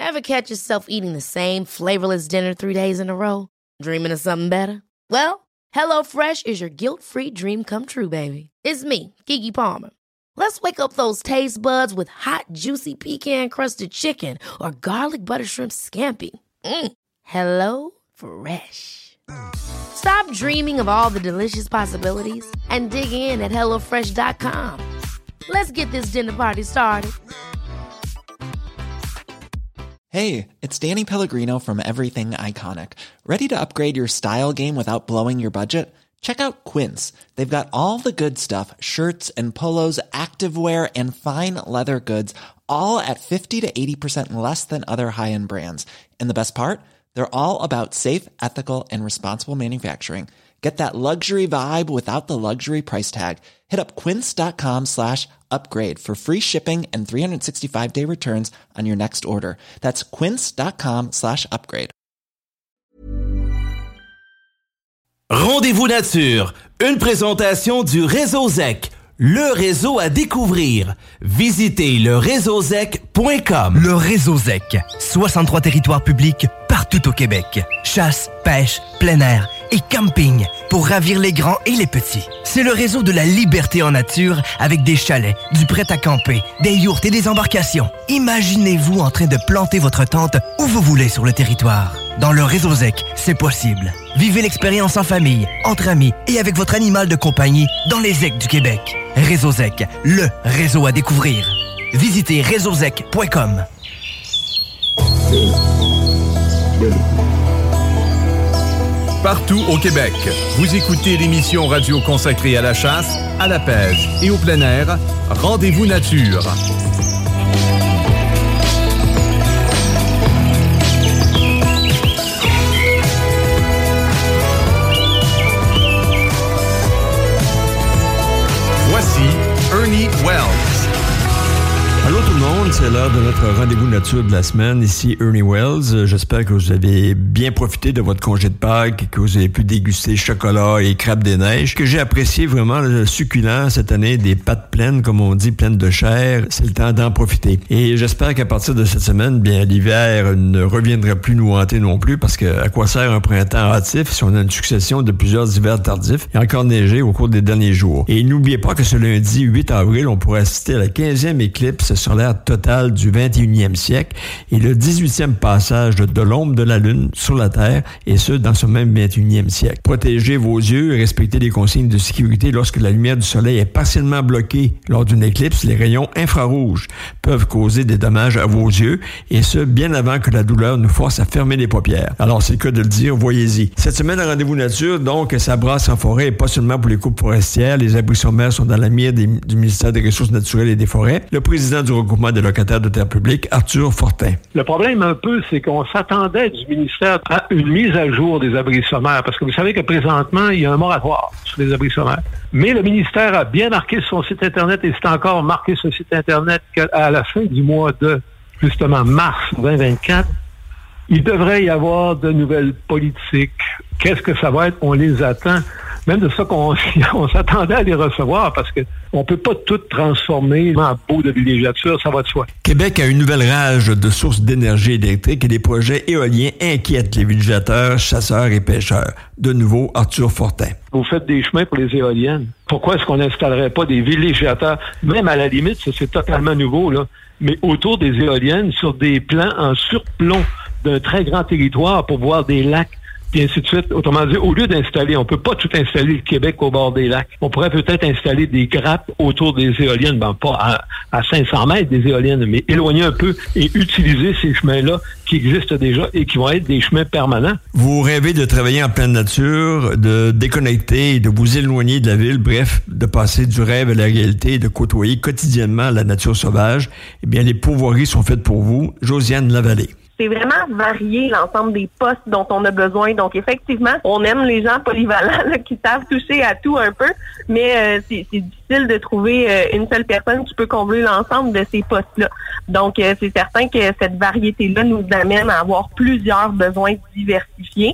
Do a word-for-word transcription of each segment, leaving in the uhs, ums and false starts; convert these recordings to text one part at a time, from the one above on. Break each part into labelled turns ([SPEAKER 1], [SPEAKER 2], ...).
[SPEAKER 1] Ever catch yourself eating the same flavorless dinner three days in a row? Dreaming of something better? Well, HelloFresh is your guilt-free dream come true, baby. It's me, Keke Palmer. Let's wake up those taste buds with hot, juicy pecan-crusted chicken or garlic butter shrimp scampi. Mm. Hello Fresh. Stop dreaming of all the delicious possibilities and dig in at hello fresh dot com. Let's get this dinner party started.
[SPEAKER 2] Hey, it's Danny Pellegrino from Everything Iconic. Ready to upgrade your style game without blowing your budget? Check out Quince. They've got all the good stuff, shirts and polos, activewear, and fine leather goods, all at fifty to eighty percent less than other high-end brands. And the best part? They're all about safe, ethical, and responsible manufacturing. Get that luxury vibe without the luxury price tag. Hit up quince.com slash upgrade for free shipping and three sixty-five day returns on your next order. That's quince.com slash upgrade.
[SPEAKER 3] Rendez-vous nature, une présentation du Réseau Zec, le réseau à découvrir. Visitez le réseau zec point com.
[SPEAKER 4] Le Réseau Zec, soixante-trois territoires publics partout au Québec. Chasse, pêche, plein air et camping pour ravir les grands et les petits. C'est le réseau de la liberté en nature avec des chalets, du prêt à camper, des yourtes et des embarcations. Imaginez-vous en train de planter votre tente où vous voulez sur le territoire. Dans le Réseau Zec, c'est possible. Vivez l'expérience en famille, entre amis et avec votre animal de compagnie dans les Zecs du Québec. Réseau Zec, le réseau à découvrir. Visitez réseau zec point com.
[SPEAKER 5] Partout au Québec, vous écoutez l'émission radio consacrée à la chasse, à la pêche et au plein air, Rendez-vous nature. Voici Ernie Wells.
[SPEAKER 6] Allô tout le monde, c'est l'heure de notre rendez-vous nature de la semaine. Ici Ernie Wells. J'espère que vous avez bien profité de votre congé de Pâques, que vous avez pu déguster chocolat et crêpes des neiges, que j'ai apprécié vraiment le succulent cette année, des pâtes pleines, comme on dit, pleines de chair. C'est le temps d'en profiter. Et j'espère qu'à partir de cette semaine, bien l'hiver ne reviendra plus nous hanter non plus, parce que à quoi sert un printemps hâtif si on a une succession de plusieurs hivers tardifs et encore neigé au cours des derniers jours. Et n'oubliez pas que ce lundi huit avril, on pourra assister à la quinzième éclipse solaire totale du vingt et unième siècle et le dix-huitième passage de l'ombre de la Lune sur la Terre, et ce, dans ce même vingt et unième siècle. Protégez vos yeux et respectez les consignes de sécurité lorsque la lumière du soleil est partiellement bloquée. Lors d'une éclipse, les rayons infrarouges peuvent causer des dommages à vos yeux, et ce, bien avant que la douleur nous force à fermer les paupières. Alors, c'est le cas de le dire, voyez-y. Cette semaine, à Rendez-vous nature, donc, ça brasse en forêt, et pas seulement pour les coupes forestières. Les abris sommaires sont dans la mire des, du ministère des Ressources naturelles et des Forêts. Le président du regroupement des locataires de terre publique, Arthur Fortin.
[SPEAKER 7] Le problème un peu, c'est qu'on s'attendait du ministère à une mise à jour des abris sommaires, parce que vous savez que présentement, il y a un moratoire sur les abris sommaires. Mais le ministère a bien marqué sur son site Internet, et c'est encore marqué sur le site Internet qu'à la fin du mois de, justement, mars vingt vingt-quatre, il devrait y avoir de nouvelles politiques. Qu'est-ce que ça va être? On les attend. Même de ça qu'on on s'attendait à les recevoir, parce que on peut pas tout transformer en peau de villégiature, ça va de soi.
[SPEAKER 6] Québec a une nouvelle rage de sources d'énergie électrique, et des projets éoliens inquiètent les villégiateurs, chasseurs et pêcheurs. De nouveau, Arthur Fortin.
[SPEAKER 7] Vous faites des chemins pour les éoliennes. Pourquoi est-ce qu'on n'installerait pas des villégiateurs? Même à la limite, ça, c'est totalement nouveau, là. Mais autour des éoliennes, sur des plans en surplomb d'un très grand territoire pour voir des lacs, puis ainsi de suite. Autrement dit, au lieu d'installer, on peut pas tout installer le Québec au bord des lacs. On pourrait peut-être installer des grappes autour des éoliennes, ben pas à, à cinq cents mètres des éoliennes, mais éloigner un peu et utiliser ces chemins-là qui existent déjà et qui vont être des chemins permanents.
[SPEAKER 6] Vous rêvez de travailler en pleine nature, de déconnecter, de vous éloigner de la ville, bref, de passer du rêve à la réalité et de côtoyer quotidiennement la nature sauvage. Eh bien, les pourvoiries sont faites pour vous. Josiane Lavallée.
[SPEAKER 8] C'est vraiment varié l'ensemble des postes dont on a besoin. Donc, effectivement, on aime les gens polyvalents là, qui savent toucher à tout un peu, mais euh, c'est, c'est difficile de trouver euh, une seule personne qui peut combler l'ensemble de ces postes-là. Donc, euh, c'est certain que cette variété-là nous amène à avoir plusieurs besoins diversifiés.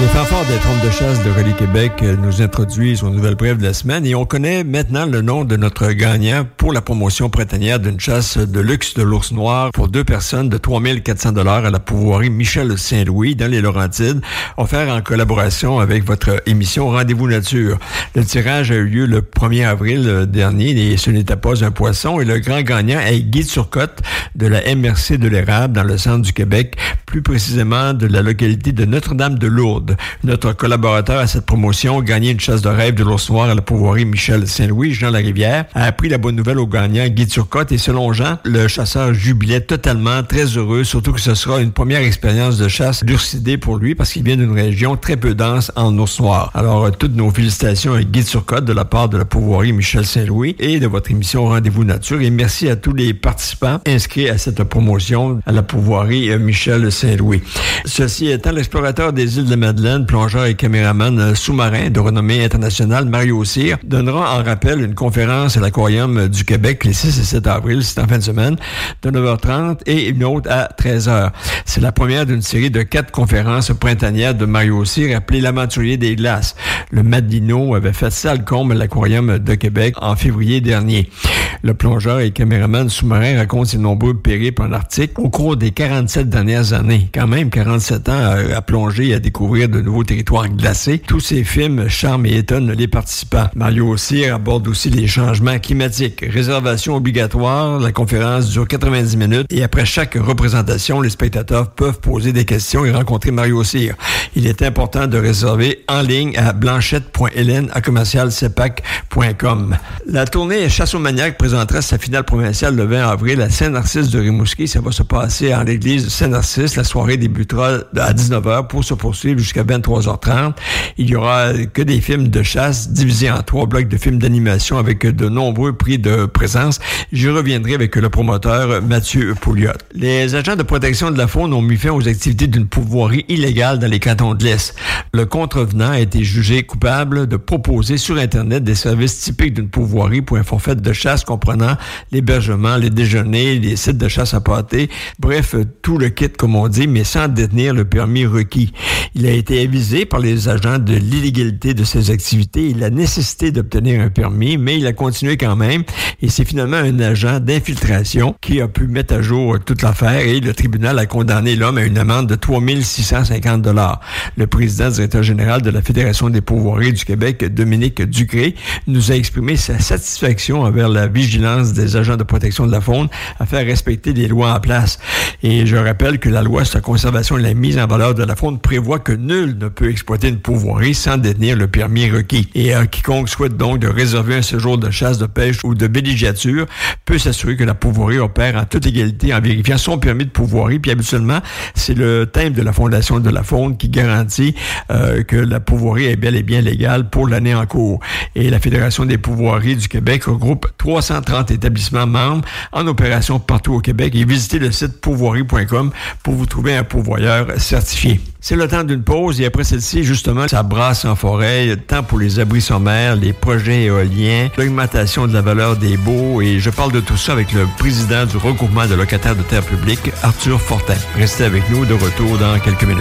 [SPEAKER 6] Les fanfares des trompes de chasse de Rallye Québec nous introduisent aux nouvelles brèves de la semaine et on connaît maintenant le nom de notre gagnant pour la promotion printanière d'une chasse de luxe de l'ours noir pour deux personnes de trois mille quatre cents dollars à la pourvoirie Michel Saint-Louis dans les Laurentides, offert en collaboration avec votre émission Rendez-vous Nature. Le tirage a eu lieu le premier avril dernier et ce n'était pas un poisson et le grand gagnant est Guy Turcotte de la M R C de l'Érable dans le centre du Québec, plus précisément de la localité de Notre-Dame-de-Lourdes. Notre collaborateur à cette promotion, gagné une chasse de rêve de l'ours noir à la pourvoirie Michel Saint-Louis, Jean Larivière, a appris la bonne nouvelle au gagnant Guy Turcotte et selon Jean, le chasseur jubilait totalement, très heureux, surtout que ce sera une première expérience de chasse d'ursidés pour lui parce qu'il vient d'une région très peu dense en ours noir. Alors, toutes nos félicitations à Guy Turcotte de la part de la pourvoirie Michel Saint-Louis et de votre émission Rendez-vous Nature et merci à tous les participants inscrits à cette promotion à la pourvoirie Michel Saint-Louis. Ceci étant, l'explorateur des îles de la Madeleine, plongeur et caméraman sous-marin de renommée internationale, Mario Cyr, donnera en rappel une conférence à l'Aquarium du Québec les six et sept avril, c'est en fin de semaine, de neuf heures trente et une autre à treize heures. C'est la première d'une série de quatre conférences printanières de Mario Cyr appelée l'Aventurier des glaces. Le Madino avait fait salle comble à l'Aquarium de Québec en février dernier. Le plongeur et caméraman sous-marin raconte ses nombreux périples en Arctique au cours des quarante-sept dernières années. Quand même, quarante-sept ans à, à plonger et à découvrir de nouveaux territoires glacés. Tous ces films charment et étonnent les participants. Mario Cyr aborde aussi les changements climatiques. Réservation obligatoire, la conférence dure quatre-vingt-dix minutes et après chaque représentation, les spectateurs peuvent poser des questions et rencontrer Mario Cyr. Il est important de réserver en ligne à blanchette point hélène à commercial cepac point com. La tournée Chasse aux maniaques présentera sa finale provinciale le vingt avril à Saint-Narcisse de Rimouski. Ça va se passer en l'église de Saint-Narcisse. La soirée débutera à dix-neuf heures pour se poursuivre jusqu'à vingt-trois heures trente. Il y aura que des films de chasse divisés en trois blocs de films d'animation avec de nombreux prix de présence. J'y reviendrai avec le promoteur Mathieu Pouliot. Les agents de protection de la faune ont mis fin aux activités d'une pourvoirie illégale dans les cantons de l'Est. Le contrevenant a été jugé coupable de proposer sur Internet des services typiques d'une pourvoirie pour un forfait de chasse comprenant l'hébergement, les déjeuners, les sites de chasse à pâté, bref, tout le kit comme on dit, mais sans détenir le permis requis. Il a été avisé par les agents de l'illégalité de ces activités et la nécessité d'obtenir un permis, mais il a continué quand même et c'est finalement un agent d'infiltration qui a pu mettre à jour toute l'affaire et le tribunal a condamné l'homme à une amende de trois mille six cent cinquante dollars. Le président directeur général de la Fédération des pourvoiries du Québec, Dominique Ducré, nous a exprimé sa satisfaction envers la vigilance des agents de protection de la faune à faire respecter les lois en place. Et je rappelle que la loi sur la conservation et la mise en valeur de la faune prévoit que nul ne peut exploiter une pourvoirie sans détenir le permis requis. Et euh, quiconque souhaite donc de réserver un séjour de chasse, de pêche ou de villégiature peut s'assurer que la pourvoirie opère en toute égalité en vérifiant son permis de pourvoirie. Puis habituellement, c'est le thème de la Fondation de la faune qui garantit euh, que la pourvoirie est bel et bien légale pour l'année en cours. Et la Fédération des pourvoiries du Québec regroupe trois cent trente établissements membres en opération partout au Québec et visitez le site pourvoirie point com pour vous trouver un pourvoyeur certifié. C'est le temps d'une pause et après celle-ci, justement, ça brasse en forêt, tant pour les abris sommaires, les projets éoliens, l'augmentation de la valeur des baux et je parle de tout ça avec le président du regroupement de locataires de terre publique, Arthur Fortin. Restez avec nous, de retour dans quelques minutes.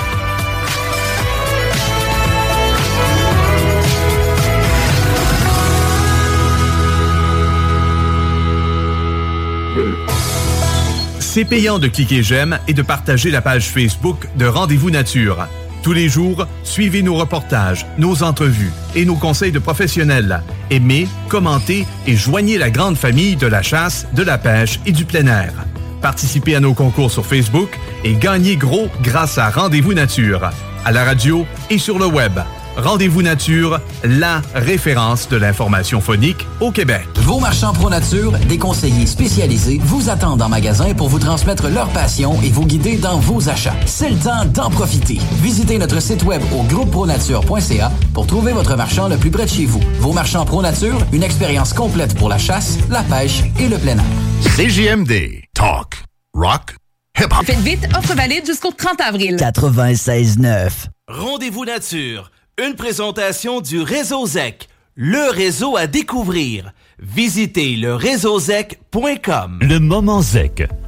[SPEAKER 5] C'est payant de cliquer j'aime et de partager la page Facebook de Rendez-vous Nature. Tous les jours, suivez nos reportages, nos entrevues et nos conseils de professionnels. Aimez, commentez et joignez la grande famille de la chasse, de la pêche et du plein air. Participez à nos concours sur Facebook et gagnez gros grâce à Rendez-vous Nature, à la radio et sur le web. Rendez-vous Nature, la référence de l'information phonique au Québec.
[SPEAKER 9] Vos marchands ProNature, des conseillers spécialisés, vous attendent en magasin pour vous transmettre leur passion et vous guider dans vos achats. C'est le temps d'en profiter. Visitez notre site web au groupe pronature point c a pour trouver votre marchand le plus près de chez vous. Vos marchands ProNature, une expérience complète pour la chasse, la pêche et le plein air.
[SPEAKER 10] C J M D. Talk. Rock. Hip-hop.
[SPEAKER 11] Faites vite, offre valide jusqu'au trente avril.
[SPEAKER 4] quatre-vingt-seize neuf.
[SPEAKER 3] Rendez-vous Nature. Une présentation du Réseau Z E C, le réseau à découvrir. Visitez le réseau zec point com.
[SPEAKER 12] Le moment Z E C,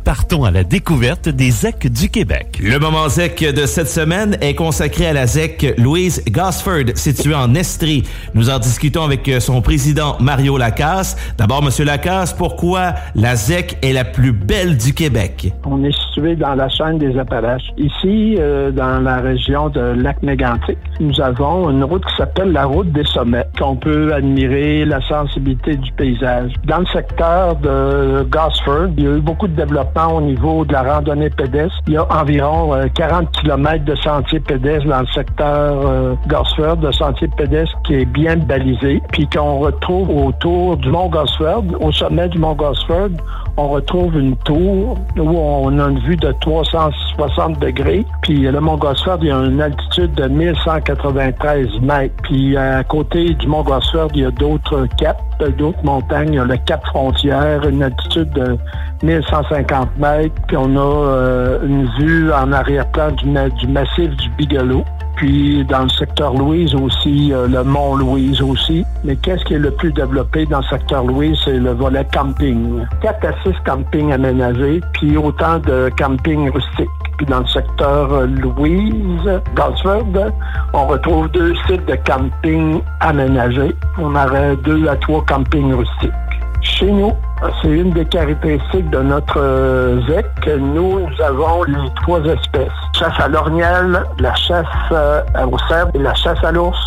[SPEAKER 12] Partons à la découverte des zec du Québec.
[SPEAKER 3] Le moment zec de cette semaine est consacré à la zec Louise Gosford, située en Estrie. Nous en discutons avec son président Mario Lacasse. D'abord, Monsieur Lacasse, pourquoi la zec est la plus belle du Québec?
[SPEAKER 13] On est situé dans la chaîne des Appalaches. Ici, euh, dans la région de Lac-Mégantic, nous avons une route qui s'appelle la route des sommets, qu'on peut admirer la sensibilité du paysage. Dans le secteur de Gosford, il y a eu beaucoup de développement au niveau de la randonnée pédestre. Il y a environ euh, quarante kilomètres de sentiers pédestres dans le secteur euh, Gosford, de sentiers pédestres qui est bien balisé, puis qu'on retrouve autour du mont Gosford. Au sommet du mont Gosford, on retrouve une tour où on a une vue de trois cent soixante degrés. Puis le mont Gosford, il y a une altitude de mille cent quatre-vingt-treize mètres. Puis à côté du mont Gosford, il y a d'autres caps, d'autres montagnes. Il y a le Cap Frontière, une altitude de mille cent cinquante mètres. Puis on a euh, une vue en arrière-plan du, du massif du Bigelow. Puis dans le secteur Louise aussi, euh, le mont Louise aussi. Mais qu'est-ce qui est le plus développé dans le secteur Louise? C'est le volet camping. Quatre à six campings aménagés, puis autant de campings rustiques. Puis dans le secteur euh, Louise, Gosford, on retrouve deux sites de camping aménagés. On aurait deux à trois campings rustiques. Chez nous, c'est une des caractéristiques de notre euh, zec. Nous, nous avons les trois espèces. Chasse à l'orignal, la chasse euh, au cerf et la chasse à l'ours.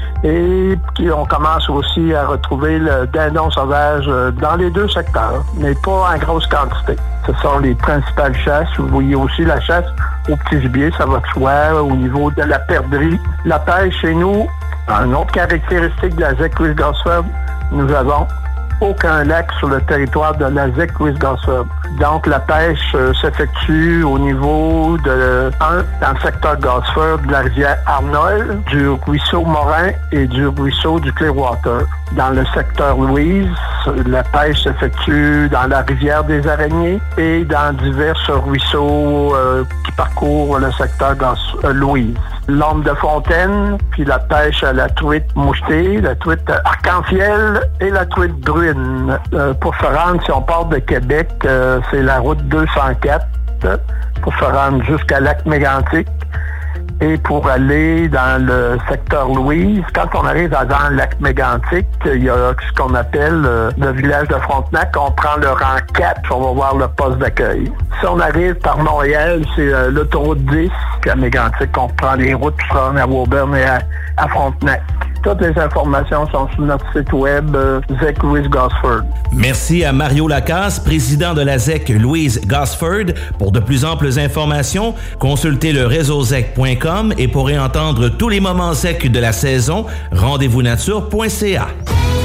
[SPEAKER 13] Et puis, on commence aussi à retrouver le dindon sauvage euh, dans les deux secteurs, mais pas en grosse quantité. Ce sont les principales chasses. Vous voyez aussi la chasse au petit gibier, ça va de soi, au niveau de la perdrix. La pêche chez nous, une autre caractéristique de la zec Louise Gosford, nous avons aucun lac sur le territoire de la zec Louise Gosford. Donc, la pêche euh, s'effectue au niveau de, un, dans le secteur Gosford, de la rivière Arnold, du ruisseau Morin et du ruisseau du Clearwater. Dans le secteur Louise, la pêche s'effectue dans la rivière des Araignées et dans divers ruisseaux euh, qui parcourent le secteur Gos- euh, Louise. L'ombre de fontaine, puis la pêche à la truite mouchetée, la truite arc-en-ciel et la truite brune. Euh, pour se rendre, si on part de Québec, euh, c'est la route deux cent quatre euh, pour se rendre jusqu'à Lac-Mégantic. Et pour aller dans le secteur Louise, quand on arrive dans le Lac-Mégantic, il y a ce qu'on appelle euh, le village de Frontenac. On prend le rang quatre, on va voir le poste d'accueil. Si on arrive par Montréal, c'est euh, l'autoroute dix, à Mégantic, on prend les routes pour se rendre à Woburn et à, à Frontenac. Toutes les informations sont sur notre site web euh, zec Louise Gosford.
[SPEAKER 3] Merci à Mario Lacasse, président de la zec Louise Gosford. Pour de plus amples informations, consultez le réseau zec point com et pour entendre tous les moments zec de la saison, rendez-vous nature point c a.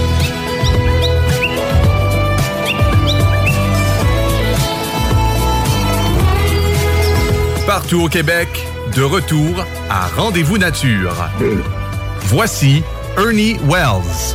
[SPEAKER 5] Partout au Québec, de retour à Rendez-vous Nature. Voici Ernie Wells.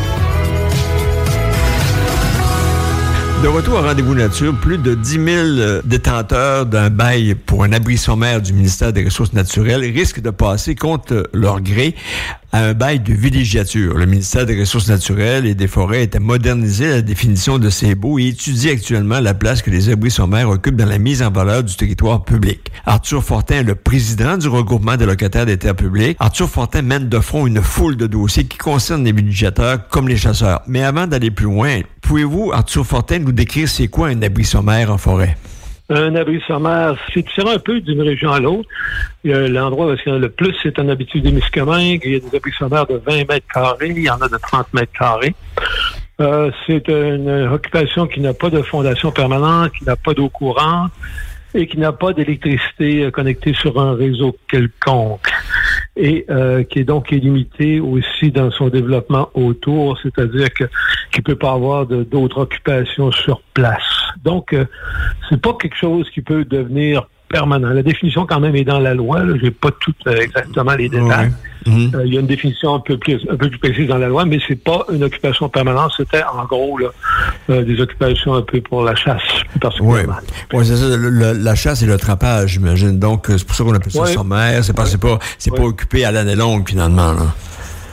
[SPEAKER 6] De retour à Rendez-vous Nature, plus de dix mille détenteurs d'un bail pour un abri sommaire du ministère des Ressources naturelles risquent de passer contre leur gré à un bail de villégiature. Le ministère des Ressources naturelles et des Forêts est à moderniser la définition de ces baux et étudie actuellement la place que les abris sommaires occupent dans la mise en valeur du territoire public. Arthur Fortin est le président du regroupement des locataires des terres publiques. Arthur Fortin mène de front une foule de dossiers qui concernent les villégiateurs comme les chasseurs. Mais avant d'aller plus loin, pouvez-vous, Arthur Fortin, nous décrire c'est quoi un abri sommaire en forêt?
[SPEAKER 7] Un abri sommaire, c'est différent un peu d'une région à l'autre. Il y a l'endroit où il y en a le plus, c'est en Abitibi-Témiscamingue. Il y a des abris sommaires de vingt mètres carrés. Il y en a de trente mètres carrés. Euh, c'est une occupation qui n'a pas de fondation permanente, qui n'a pas d'eau courante et qui n'a pas d'électricité connectée sur un réseau quelconque. Et euh, qui est donc illimité aussi dans son développement autour, c'est-à-dire que qu'il peut pas avoir de, d'autres occupations sur place. Donc, euh, c'est pas quelque chose qui peut devenir permanent. La définition, quand même, est dans la loi. Là. J'ai pas tout euh, exactement les détails. Ouais. Mm-hmm. Euh, il y a une définition un peu plus un peu plus précise dans la loi, mais c'est pas une occupation permanente. C'était, en gros, là, euh, des occupations un peu pour la chasse, particulièrement.
[SPEAKER 6] Oui, ouais, c'est ça. Le, le, la chasse et le trappage, j'imagine. Donc, c'est pour ça qu'on appelle ça ouais. sommaire. C'est pas, c'est pas, c'est ouais. pas occupé à l'année longue, finalement, là.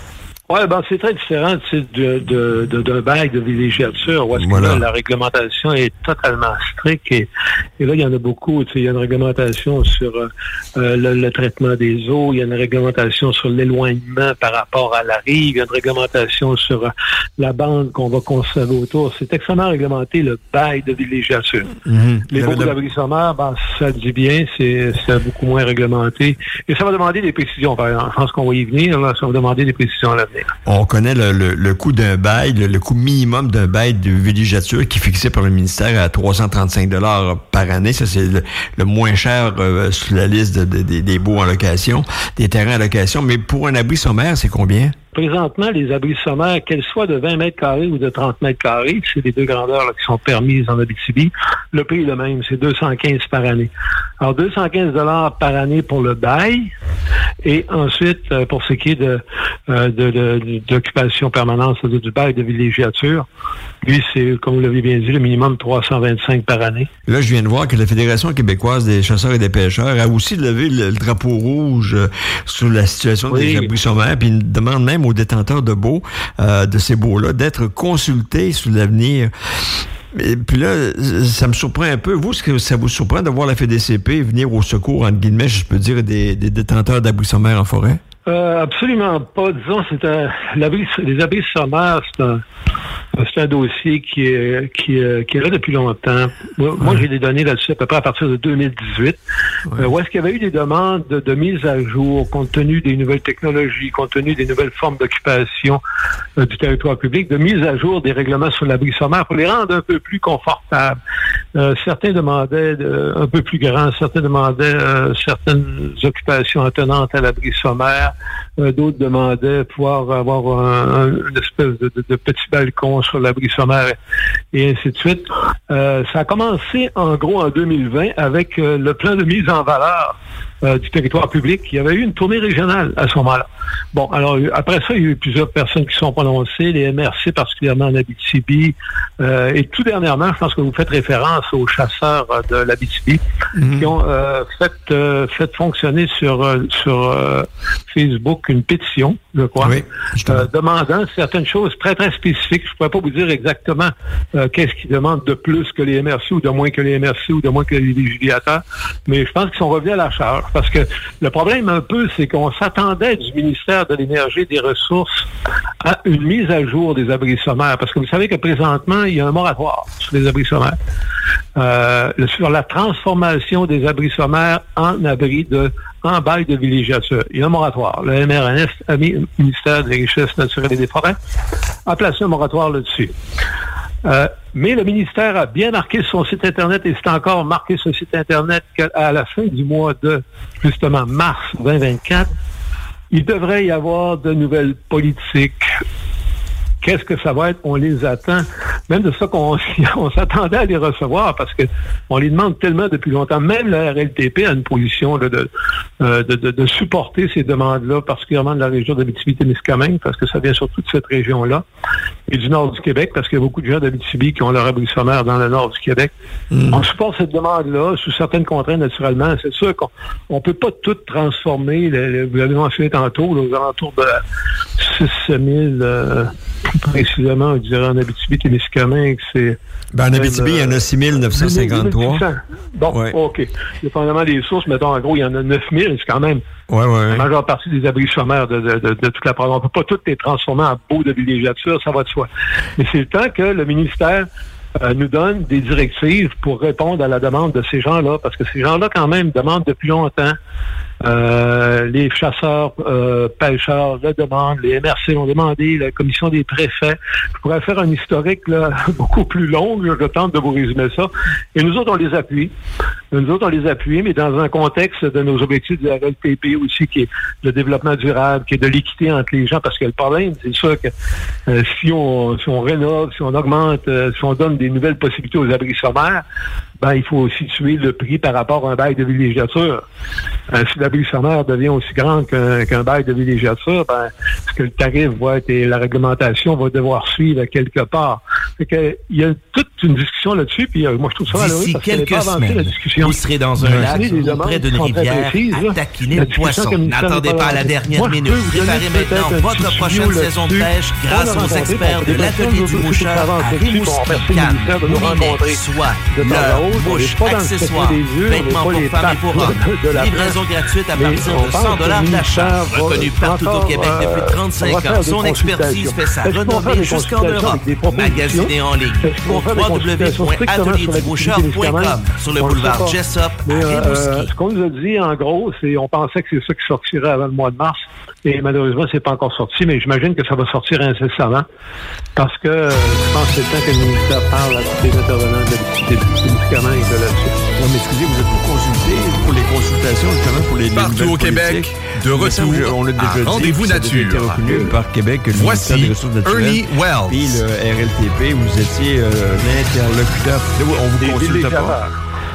[SPEAKER 7] Oui, ben c'est très différent de, de, de, d'un bail de villégiature où est-ce
[SPEAKER 6] voilà.
[SPEAKER 7] que là, la réglementation est totalement stricte et, et là, il y en a beaucoup. Il y a une réglementation sur euh, le, le traitement des eaux, il y a une réglementation sur l'éloignement par rapport à la rive, il y a une réglementation sur euh, la bande qu'on va conserver autour. C'est extrêmement réglementé, le bail de villégiature. Mm-hmm. Les baux d'abri sommaire, ben, ça dit bien, c'est, c'est beaucoup moins réglementé. Et ça va demander des précisions, par exemple. Je pense qu'on va y venir, là, ça va demander des précisions à l'avenir.
[SPEAKER 6] On connaît le, le, le coût d'un bail, le, le coût minimum d'un bail de villégiature qui est fixé par le ministère à trois cent trente-cinq dollars par année. Ça, c'est le, le moins cher euh, sur la liste de, de, de, des baux en location, des terrains en location. Mais pour un abri sommaire, c'est combien?
[SPEAKER 7] Présentement, les abris sommaires, qu'elles soient de vingt mètres carrés ou de trente mètres carrés, c'est les deux grandeurs là, qui sont permises en Abitibi, le prix est le même, c'est deux cent quinze par année. Alors, deux cent quinze dollars par année pour le bail, et ensuite, pour ce qui est de, de, de, de d'occupation permanente, c'est-à-dire du bail de villégiature, lui, c'est, comme vous l'avez bien dit, le minimum trois cent vingt-cinq par année.
[SPEAKER 6] Là, je viens de voir que la Fédération québécoise des chasseurs et des pêcheurs a aussi levé le, le drapeau rouge euh, sur la situation oui. des abris sommaires, puis il demande même aux détenteurs de baux, euh, de ces baux-là, d'être consultés sur l'avenir. Et puis là, ça me surprend un peu. Vous, est-ce que ça vous surprend de voir la F D C P venir au secours, entre guillemets, je peux dire, des, des détenteurs d'abris sommaires en forêt?
[SPEAKER 7] Euh, absolument pas. Disons, c'est un, l'abri, les abris sommaires, c'est un, c'est un dossier qui est, qui, est, qui est là depuis longtemps. Moi, ouais. moi, j'ai des données là-dessus à peu près à partir de deux mille dix-huit. Ouais. Euh, où est-ce qu'il y avait eu des demandes de, de mise à jour compte tenu des nouvelles technologies, compte tenu des nouvelles formes d'occupation euh, du territoire public, de mise à jour des règlements sur l'abri sommaire pour les rendre un peu plus confortables. Euh, certains demandaient de, un peu plus grand, certains demandaient euh, certaines occupations attenantes à l'abri sommaire. Euh, d'autres demandaient pouvoir avoir un, un, une espèce de, de, de petit balcon sur l'abri sommaire et ainsi de suite. Euh, ça a commencé en gros en deux mille vingt avec euh, le plan de mise en valeur euh, du territoire public. Il y avait eu une tournée régionale à ce moment-là. Bon, alors après ça, il y a eu plusieurs personnes qui sont prononcées, les M R C particulièrement en Abitibi, euh, et tout dernièrement, je pense que vous faites référence aux chasseurs euh, de l'Abitibi mmh. qui ont euh, fait, euh, fait fonctionner sur, euh, sur euh, Facebook une pétition, je crois, oui, euh, demandant certaines choses très, très spécifiques. Je ne pourrais pas vous dire exactement euh, qu'est-ce qu'ils demandent de plus que les M R C ou de moins que les M R C ou de moins que les législateurs, mais je pense qu'ils sont revenus à la charge parce que le problème un peu, c'est qu'on s'attendait du ministère de l'Énergie et des Ressources à une mise à jour des abris sommaires parce que vous savez que présentement, il y a un moratoire sur les abris sommaires. Euh, sur la transformation des abris sommaires en abris de en bail de villégiature. Il y a un moratoire. Le M R N S, le ministère des Richesses naturelles et des Forêts, a placé un moratoire là-dessus. Euh, mais le ministère a bien marqué sur son site Internet, et c'est encore marqué sur le site Internet qu'à la fin du mois de, justement, mars vingt vingt-quatre, il devrait y avoir de nouvelles politiques. Qu'est-ce que ça va être? On les attend. Même de ça qu'on on s'attendait à les recevoir parce que on les demande tellement depuis longtemps. Même la R L T P a une position là, de, de, de, de supporter ces demandes-là, particulièrement de la région d'Abitibi-Témiscamingue, parce que ça vient surtout de cette région-là, et du nord du Québec, parce qu'il y a beaucoup de gens d'Abitibi qui ont leur abri sommaire dans le nord du Québec. Mmh. On supporte cette demande-là sous certaines contraintes, naturellement. C'est sûr qu'on ne peut pas tout transformer. Le, le, vous l'avez mentionné tantôt, là, aux alentours de six mille... Euh, précisément, je dirais en Abitibi-Témiscamingue, c'est...
[SPEAKER 6] Ben, en Abitibi, il y en a six mille neuf cent cinquante-trois.
[SPEAKER 7] Bon, ouais. OK. Dépendamment des sources, mettons, en gros, il y en a neuf mille, c'est quand même
[SPEAKER 6] ouais, ouais.
[SPEAKER 7] la majeure partie des abris sommaires de, de, de, de toute la province. On ne peut pas toutes les transformer en baux de villégiature, ça va de soi. Mais c'est le temps que le ministère euh, nous donne des directives pour répondre à la demande de ces gens-là, parce que ces gens-là, quand même, demandent depuis longtemps. Euh, les chasseurs, euh, pêcheurs le demandent, les M R C l'ont demandé, la commission des préfets. Je pourrais faire un historique là, beaucoup plus long, je tente de vous résumer ça. Et nous autres, on les appuie. Nous autres, on les appuie, mais dans un contexte de nos objectifs de la R L T P aussi, qui est le développement durable, qui est de l'équité entre les gens, parce que le problème, c'est sûr que euh, si on si on rénove, si on augmente, euh, si on donne des nouvelles possibilités aux abris sommaires, ben il faut situer le prix par rapport à un bail de villégiature. Euh, si l'abri sommaire devient aussi grand qu'un, qu'un bail de villégiature, ben est-ce que le tarif va être et la réglementation va devoir suivre quelque part. Fait que il y a toute une discussion là-dessus, puis euh, moi, je trouve ça malheureux parce qu'elle n'est pas avancée, la discussion.
[SPEAKER 3] Vous serez dans un lac ou près d'une rivière à taquiner le poisson. N'attendez pas à la dernière moi, minute. Préparez maintenant votre prochaine saison de pêche grâce aux experts de l'Atelier du Moucheur à Rimouski, canne, moulinet, soie, leurre, mouche, accessoires, vêtements pour femmes et pour hommes. Livraison gratuite à partir de cent dollars d'achat. Reconnu partout au Québec depuis trente-cinq ans. Son expertise fait sa renommée jusqu'en Europe. Magasinez en ligne pour w w w point atelier du moucheur point com sur le boulevard Jessup à Rimouski.
[SPEAKER 7] Ce qu'on nous a dit, en gros, c'est on pensait que c'est ça qui sortirait avant le mois de mars. Et malheureusement, c'est pas encore sorti, mais j'imagine que ça va sortir incessamment. Parce que euh, je pense que c'est le temps que le ministère parle à tous les intervenants de des médicaments et de là-dessus.
[SPEAKER 6] Non, mais excusez, vous êtes pour consulter, pour les consultations, justement, pour les
[SPEAKER 5] partout au Québec, de retour on l'a déjà dit, Rendez-vous Nature.
[SPEAKER 6] Été reconnu par Québec, le
[SPEAKER 5] Voici
[SPEAKER 6] ministère des Ressources naturelles.
[SPEAKER 5] Ernie Wells.
[SPEAKER 6] Puis le R L T P, vous étiez euh, l'interlocuteur. On vous
[SPEAKER 7] des
[SPEAKER 6] consulte pas.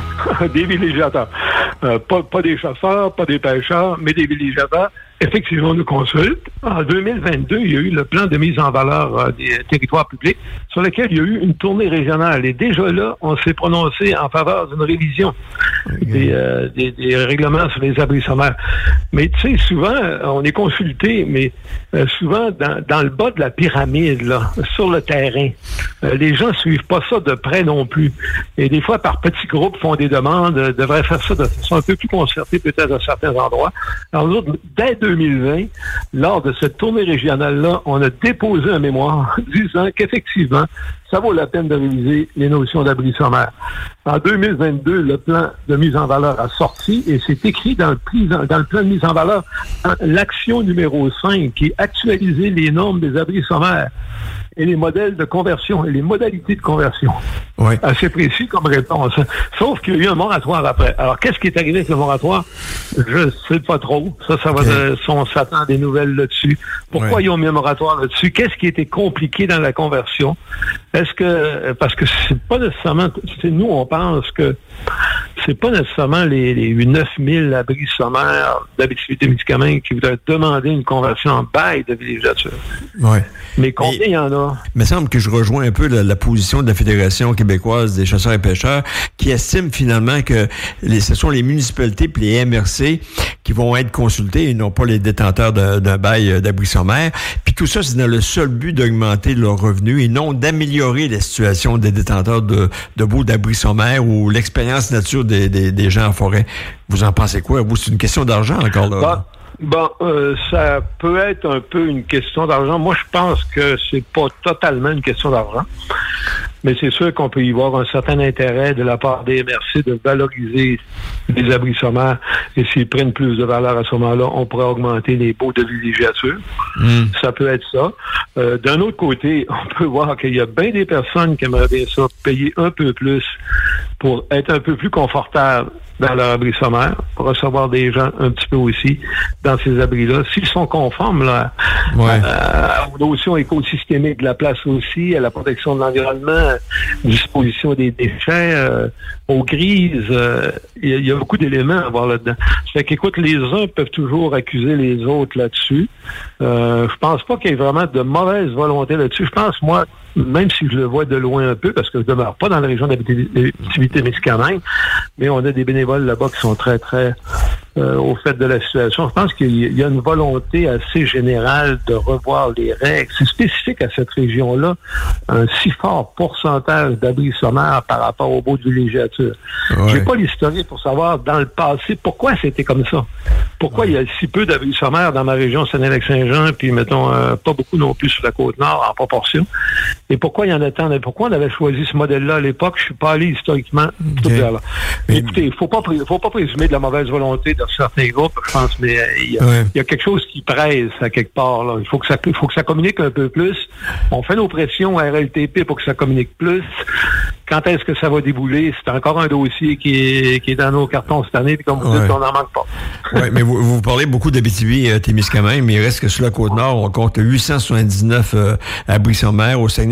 [SPEAKER 7] Des villégiateurs. Euh, pas, pas des chasseurs, pas des pêcheurs, mais des villégiateurs. Effectivement, on nous consulte. En deux mille vingt-deux, il y a eu le plan de mise en valeur euh, des territoires publics sur lequel il y a eu une tournée régionale. Et déjà là, on s'est prononcé en faveur d'une révision okay. des, euh, des, des règlements sur les abris sommaires. Mais tu sais, souvent, on est consulté, mais euh, souvent dans, dans le bas de la pyramide, là, sur le terrain, euh, les gens suivent pas ça de près non plus. Et des fois, par petits groupes, font des demandes, euh, devraient faire ça de façon un peu plus concertée, peut-être à certains endroits. Alors, nous autres, dès deux mille vingt, lors de cette tournée régionale-là, on a déposé un mémoire disant qu'effectivement, ça vaut la peine de réviser les notions d'abri sommaire. En deux mille vingt-deux, le plan de mise en valeur a sorti et c'est écrit dans le, pli, dans le plan de mise en valeur, l'action numéro cinq, qui est actualiser les normes des abris sommaires et les modèles de conversion et les modalités de conversion.
[SPEAKER 6] Oui.
[SPEAKER 7] Assez précis comme réponse. Sauf qu'il y a eu un moratoire après. Alors, qu'est-ce qui est arrivé avec le moratoire? Je sais pas trop. Ça, ça va okay. de, on s'attend à des nouvelles là-dessus. Pourquoi oui. ils ont mis un moratoire là-dessus? Qu'est-ce qui était compliqué dans la conversion? Est-ce que, parce que c'est pas nécessairement, c'est nous, on pense que c'est pas nécessairement les, les neuf mille abris sommaires d'Abitibi-Témiscamingue qui voudraient demander une conversion en bail de villégiature.
[SPEAKER 6] Oui.
[SPEAKER 7] Mais combien il y en a?
[SPEAKER 6] Il me semble que je rejoins un peu la, la position de la Fédération québécoise des chasseurs et pêcheurs qui estime finalement que les, ce sont les municipalités et les M R C qui vont être consultés et non pas les détenteurs de, d'un bail d'abri sommaire. Puis tout ça, c'est dans le seul but d'augmenter leurs revenus et non d'améliorer la situation des détenteurs de, de baux d'abri sommaire ou l'expérience nature des, des, des gens en forêt. Vous en pensez quoi? Vous, c'est une question d'argent encore là?
[SPEAKER 7] Bah. Bon, euh, ça peut être un peu une question d'argent. Moi, je pense que c'est pas totalement une question d'argent. Mais c'est sûr qu'on peut y voir un certain intérêt de la part des M R C de valoriser les abris sommaires. Et s'ils prennent plus de valeur à ce moment-là, on pourrait augmenter les baux de villégiature. Mmh. Ça peut être ça. Euh, d'un autre côté, on peut voir qu'il y a bien des personnes qui aimeraient bien ça, payer un peu plus pour être un peu plus confortables dans leur abri sommaire, pour recevoir des gens un petit peu aussi dans ces abris-là. S'ils sont conformes là,
[SPEAKER 6] ouais.
[SPEAKER 7] euh, aux notions écosystémiques de la place aussi, à la protection de l'environnement, disposition des déchets, euh, aux grises, euh, il y, y a beaucoup d'éléments à voir là-dedans. Ça fait qu'écoute, les uns peuvent toujours accuser les autres là-dessus. Euh, je pense pas qu'il y ait vraiment de mauvaise volonté là-dessus. Je pense, moi, même si je le vois de loin un peu, parce que je demeure pas dans la région d'Abitibi-Témiscamingue, mais on a des bénévoles là-bas qui sont très, très euh, au fait de la situation. Je pense qu'il y a une volonté assez générale de revoir les règles. C'est spécifique à cette région-là, un si fort pourcentage d'abris sommaires par rapport au beau de villégiature. Ouais. J'ai pas l'historique pour savoir, dans le passé, pourquoi c'était comme ça. Pourquoi ouais. il y a si peu d'abris sommaires dans ma région Saint-Lac-Saint-Jean, puis mettons, euh, pas beaucoup non plus sur la Côte-Nord en proportion. Et pourquoi il y en a tant? Pourquoi on avait choisi ce modèle-là à l'époque? Je suis pas allé historiquement tout okay. vers là. Mais écoutez, il faut pas, faut pas présumer de la mauvaise volonté de certains groupes, je pense, mais il euh, y, ouais. y a quelque chose qui presse à quelque part, là. Il faut que ça, faut que ça communique un peu plus. On fait nos pressions à R L T P pour que ça communique plus. Quand est-ce que ça va débouler? C'est encore un dossier qui est, qui est dans nos cartons cette année, puis comme vous ouais. dites, on n'en manque pas.
[SPEAKER 6] Oui, mais vous, vous parlez beaucoup d'Abitibi-Témiscamingue, mais il reste que sur la Côte-Nord, on compte huit cent soixante-dix-neuf euh, abris sommaires. Au Saguenay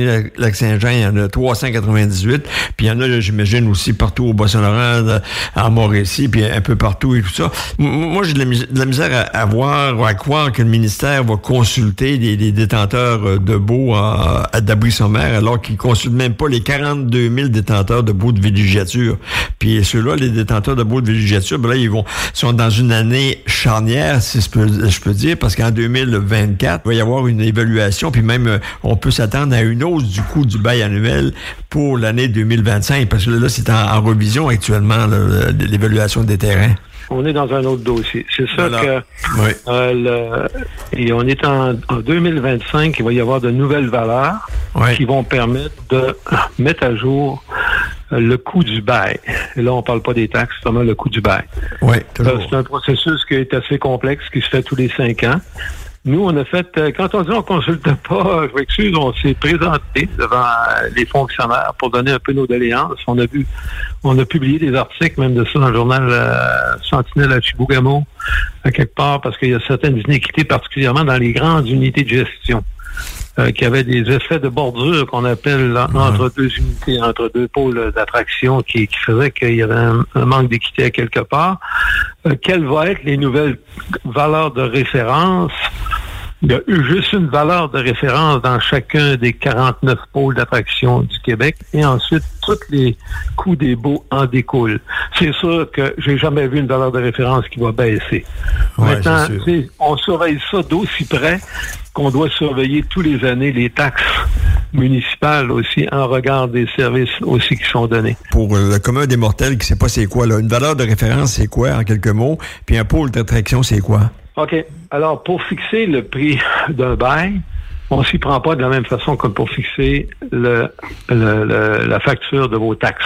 [SPEAKER 6] Saguenay-Lac-Saint-Jean, il y en a trois cent quatre-vingt-dix-huit. Puis il y en a, là, j'imagine, aussi partout au Bas-Saint-Laurent, à Mauricie, puis un peu partout et tout ça. Moi, j'ai de la, mis- de la misère à, à voir ou à croire que le ministère va consulter les, les détenteurs de baux à, à d'abri-sommaire, alors qu'ils consultent même pas les quarante-deux mille détenteurs de baux de villégiature. Puis ceux-là, les détenteurs de baux de villégiature, ben là, ils vont sont dans une année charnière, si je peux, je peux dire, parce qu'en deux mille vingt-quatre, il va y avoir une évaluation, puis même, on peut s'attendre à une hausse du coût du bail annuel pour l'année deux mille vingt-cinq, parce que là, c'est en, en revision actuellement, là, l'évaluation des terrains.
[SPEAKER 7] On est dans un autre dossier. C'est ça voilà. que...
[SPEAKER 6] Oui.
[SPEAKER 7] Euh, le, et on est en, en deux mille vingt-cinq, il va y avoir de nouvelles valeurs oui. qui vont permettre de mettre à jour le coût du bail. Et là, on parle pas des taxes, c'est vraiment le coût du bail.
[SPEAKER 6] Oui, toujours.
[SPEAKER 7] C'est un processus qui est assez complexe, qui se fait tous les cinq ans. Nous, on a fait, quand on dit on consulte pas, je m'excuse, on s'est présenté devant les fonctionnaires pour donner un peu nos doléances. On a vu, on a publié des articles, même de ça, dans le journal euh, Sentinelle à Chibougamau, à quelque part, parce qu'il y a certaines inéquités, particulièrement dans les grandes unités de gestion, euh, qui avaient des effets de bordure qu'on appelle là, mmh. entre deux unités, entre deux pôles d'attraction, qui, qui faisaient qu'il y avait un, un manque d'équité à quelque part. Euh, quelles vont être les nouvelles valeurs de référence? Il y a eu juste une valeur de référence dans chacun des quarante-neuf pôles d'attraction du Québec et ensuite tous les coûts des baux en découlent. C'est sûr que j'ai jamais vu une valeur de référence qui va baisser. Ouais, maintenant, on surveille ça d'aussi près qu'on doit surveiller tous les années les taxes municipales aussi en regard des services aussi qui sont donnés.
[SPEAKER 6] Pour le commun des mortels qui ne sait pas c'est quoi, là, une valeur de référence, c'est quoi en quelques mots? Puis un pôle d'attraction, c'est quoi?
[SPEAKER 7] OK. Alors, pour fixer le prix d'un bail, on s'y prend pas de la même façon que pour fixer le, le, le, la facture de vos taxes.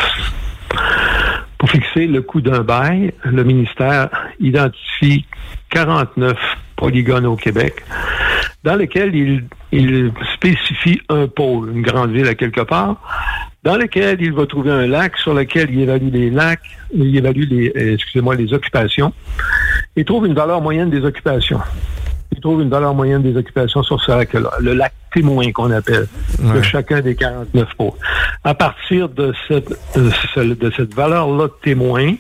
[SPEAKER 7] Pour fixer le coût d'un bail, le ministère identifie quarante-neuf polygones au Québec dans lesquels il, il spécifie un pôle, une grande ville à quelque part, dans lequel il va trouver un lac sur lequel il évalue les lacs, il évalue les, excusez-moi, les occupations, et trouve une valeur moyenne des occupations. Il trouve une valeur moyenne des occupations sur ce lac-là, le lac témoin qu'on appelle, ouais. de chacun des quarante-neuf pôles. À partir de cette, de, ce, de cette valeur-là de témoin,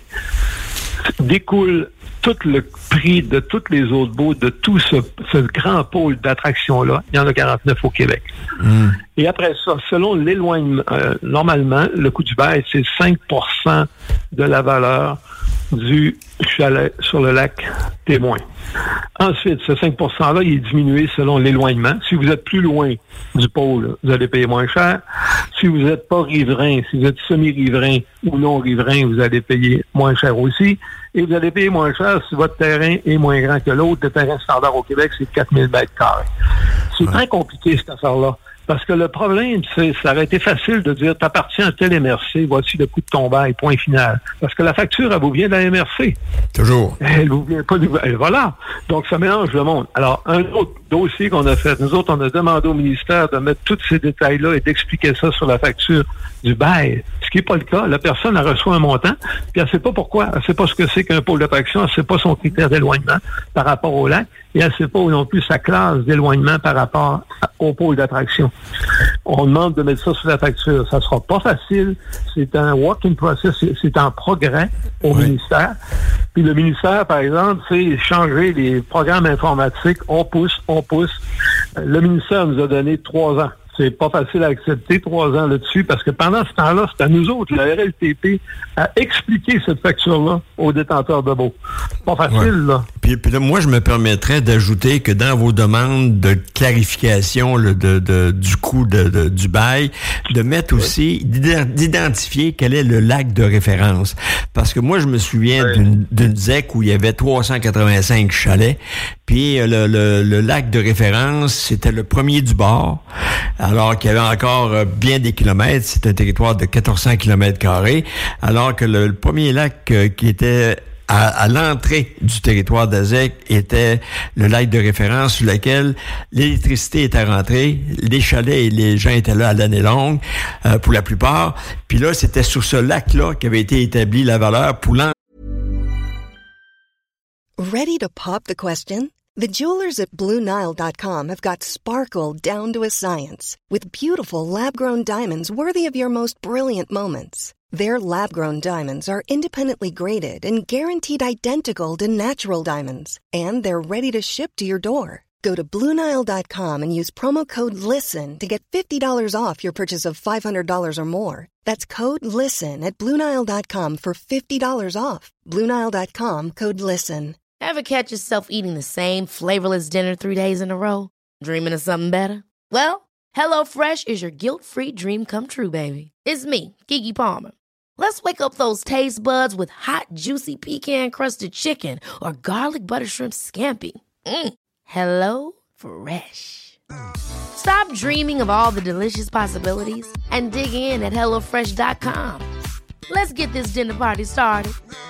[SPEAKER 7] découle tout le prix de tous les autres baux, de tout ce, ce grand pôle d'attraction-là. Il y en a quarante-neuf au Québec. Mm. Et après ça, selon l'éloignement, euh, normalement, le coût du bail, c'est cinq pour cent de la valeur du chalet sur le lac témoin. Ensuite, ce cinq pour cent-là, il est diminué selon l'éloignement. Si vous êtes plus loin du pôle, vous allez payer moins cher. Si vous n'êtes pas riverain, si vous êtes semi-riverain ou non riverain, vous allez payer moins cher aussi. Et vous allez payer moins cher si votre terrain est moins grand que l'autre. Le terrain standard au Québec, c'est quatre mille mètres carrés. C'est ouais. très compliqué, cette affaire-là. Parce que le problème, c'est ça aurait été facile de dire t'appartiens à tel M R C, voici le coût de ton bail, point final. Parce que la facture, elle vous vient de la M R C.
[SPEAKER 6] Toujours.
[SPEAKER 7] Elle vous vient pas du... Voilà. Donc, ça mélange le monde. Alors, un autre dossier qu'on a fait, nous autres, on a demandé au ministère de mettre tous ces détails-là et d'expliquer ça sur la facture du bail. Ce qui n'est pas le cas. La personne, elle reçoit un montant, puis elle ne sait pas pourquoi. Elle ne sait pas ce que c'est qu'un pôle d'attraction. Elle ne sait pas son critère d'éloignement par rapport au lac. Et elle ne sait pas non plus sa classe d'éloignement par rapport au pôle d'attraction. On demande de mettre ça sur la facture. Ça ne sera pas facile. C'est un work in process. C'est, c'est en progrès au oui. ministère. Puis le ministère, par exemple, c'est changer les programmes informatiques. On pousse, on pousse. Le ministère nous a donné trois ans. C'est pas facile à accepter, trois ans là-dessus, parce que pendant ce temps-là, c'est à nous autres, la R L T P, à expliquer cette facture-là aux détenteurs de baux. Pas facile, ouais. là.
[SPEAKER 6] Puis, puis là, moi, je me permettrais d'ajouter que dans vos demandes de clarification là, de, de, du coût de, de, du bail, de mettre aussi, d'identifier quel est le lac de référence. Parce que moi, je me souviens ouais. d'une, d'une Z E C où il y avait trois cent quatre-vingt-cinq chalets, puis le, le, le lac de référence, c'était le premier du bord, alors qu'il y avait encore bien des kilomètres. C'est un territoire de quatorze cents kilomètres carrés, alors que le, le premier lac euh, qui était à, à l'entrée du territoire d'Azec était le lac de référence sur lequel l'électricité était rentrée, les chalets et les gens étaient là à l'année longue, euh, pour la plupart. Puis là, c'était sur ce lac-là qu'avait été établie la valeur pour l'an.
[SPEAKER 14] Ready to pop the question? The jewelers at Blue Nile dot com have got sparkle down to a science with beautiful lab-grown diamonds worthy of your most brilliant moments. Their lab-grown diamonds are independently graded and guaranteed identical to natural diamonds, and they're ready to ship to your door. Go to Blue Nile dot com and use promo code LISTEN to get fifty dollars off your purchase of five hundred dollars or more. That's code LISTEN at Blue Nile dot com for fifty dollars off. Blue Nile dot com, code LISTEN.
[SPEAKER 1] Ever catch yourself eating the same flavorless dinner three days in a row? Dreaming of something better? Well, HelloFresh is your guilt-free dream come true, baby. It's me, Keke Palmer. Let's wake up those taste buds with hot, juicy pecan-crusted chicken or garlic butter shrimp scampi. Mm. Hello Fresh. Stop dreaming of all the delicious possibilities and dig in at hello fresh dot com. Let's get this dinner party started.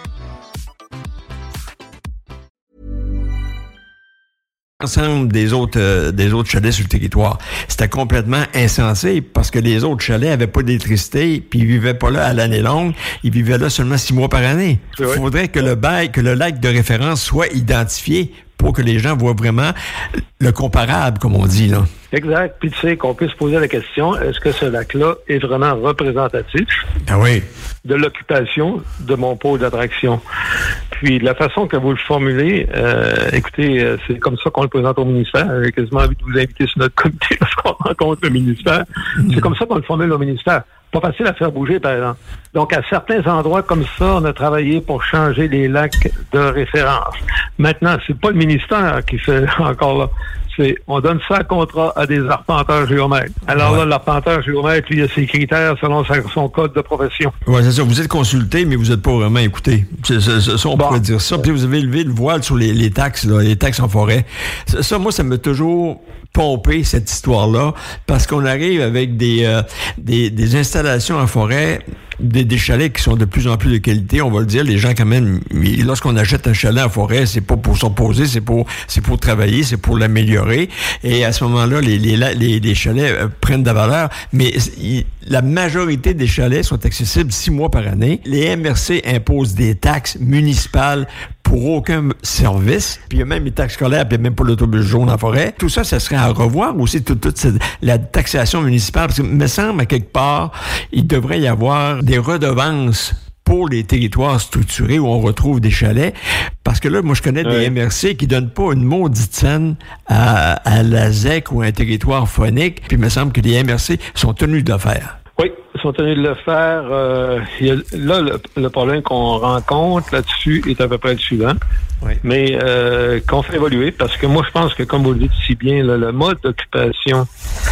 [SPEAKER 6] Ensemble des autres euh, des autres chalets sur le territoire. C'était complètement insensé parce que les autres chalets avaient pas d'électricité puis ils vivaient pas là à l'année longue, ils vivaient là seulement six mois par année. Il faudrait que le bail, que le lac de référence soit identifié pour que les gens voient vraiment le comparable, comme on dit, là.
[SPEAKER 7] Exact. Puis tu sais, qu'on puisse poser la question, est-ce que ce lac-là est vraiment représentatif
[SPEAKER 6] ah oui.
[SPEAKER 7] de l'occupation de mon pôle d'attraction? Puis de la façon que vous le formulez, euh, écoutez, euh, c'est comme ça qu'on le présente au ministère. J'ai quasiment envie de vous inviter sur notre comité lorsqu'on rencontre le ministère. Mm-hmm. C'est comme ça qu'on le formule au ministère. Pas facile à faire bouger, par exemple. Donc, à certains endroits comme ça, on a travaillé pour changer les lacs de référence. Maintenant, c'est pas le ministère qui fait encore là. C'est, on donne ça à contrat à des arpenteurs géomètres. Alors ouais. là, l'arpenteur géomètre, lui, il a ses critères selon sa, son code de profession.
[SPEAKER 6] Oui, c'est ça. Vous êtes consulté, mais vous n'êtes pas vraiment écouté. C'est, c'est, c'est, ça, on bon. pourrait dire ça. Puis vous avez levé le voile sur les, les taxes, là, les taxes en forêt. Ça, ça moi, ça m'a toujours pomper cette histoire-là, parce qu'on arrive avec des, euh, des, des installations en forêt, des, des chalets qui sont de plus en plus de qualité, on va le dire. Les gens, quand même, lorsqu'on achète un chalet en forêt, c'est pas pour s'opposer, c'est pour, c'est pour travailler, c'est pour l'améliorer. Et à ce moment-là, les, les, les, les chalets euh, prennent de la valeur, mais y, la majorité des chalets sont accessibles six mois par année. Les M R C imposent des taxes municipales pour aucun service. Puis il y a même les taxes scolaires, puis il n'y a même pas l'autobus jaune en forêt. Tout ça, ça serait à revoir aussi, toute, toute cette, la taxation municipale. Parce que, me semble, à quelque part, il devrait y avoir des redevances pour les territoires structurés où on retrouve des chalets. Parce que là, moi, je connais ouais. des M R C qui donnent pas une maudite scène à, à la Z E C ou à un territoire phonique. Puis il me semble que les M R C sont tenus de le faire.
[SPEAKER 7] Oui, ils sont tenus de le faire. Euh, y a, là, le, le problème qu'on rencontre là-dessus est à peu près le suivant. Oui. Mais euh, qu'on fait évoluer, parce que moi, je pense que, comme vous le dites si bien, là, le mode d'occupation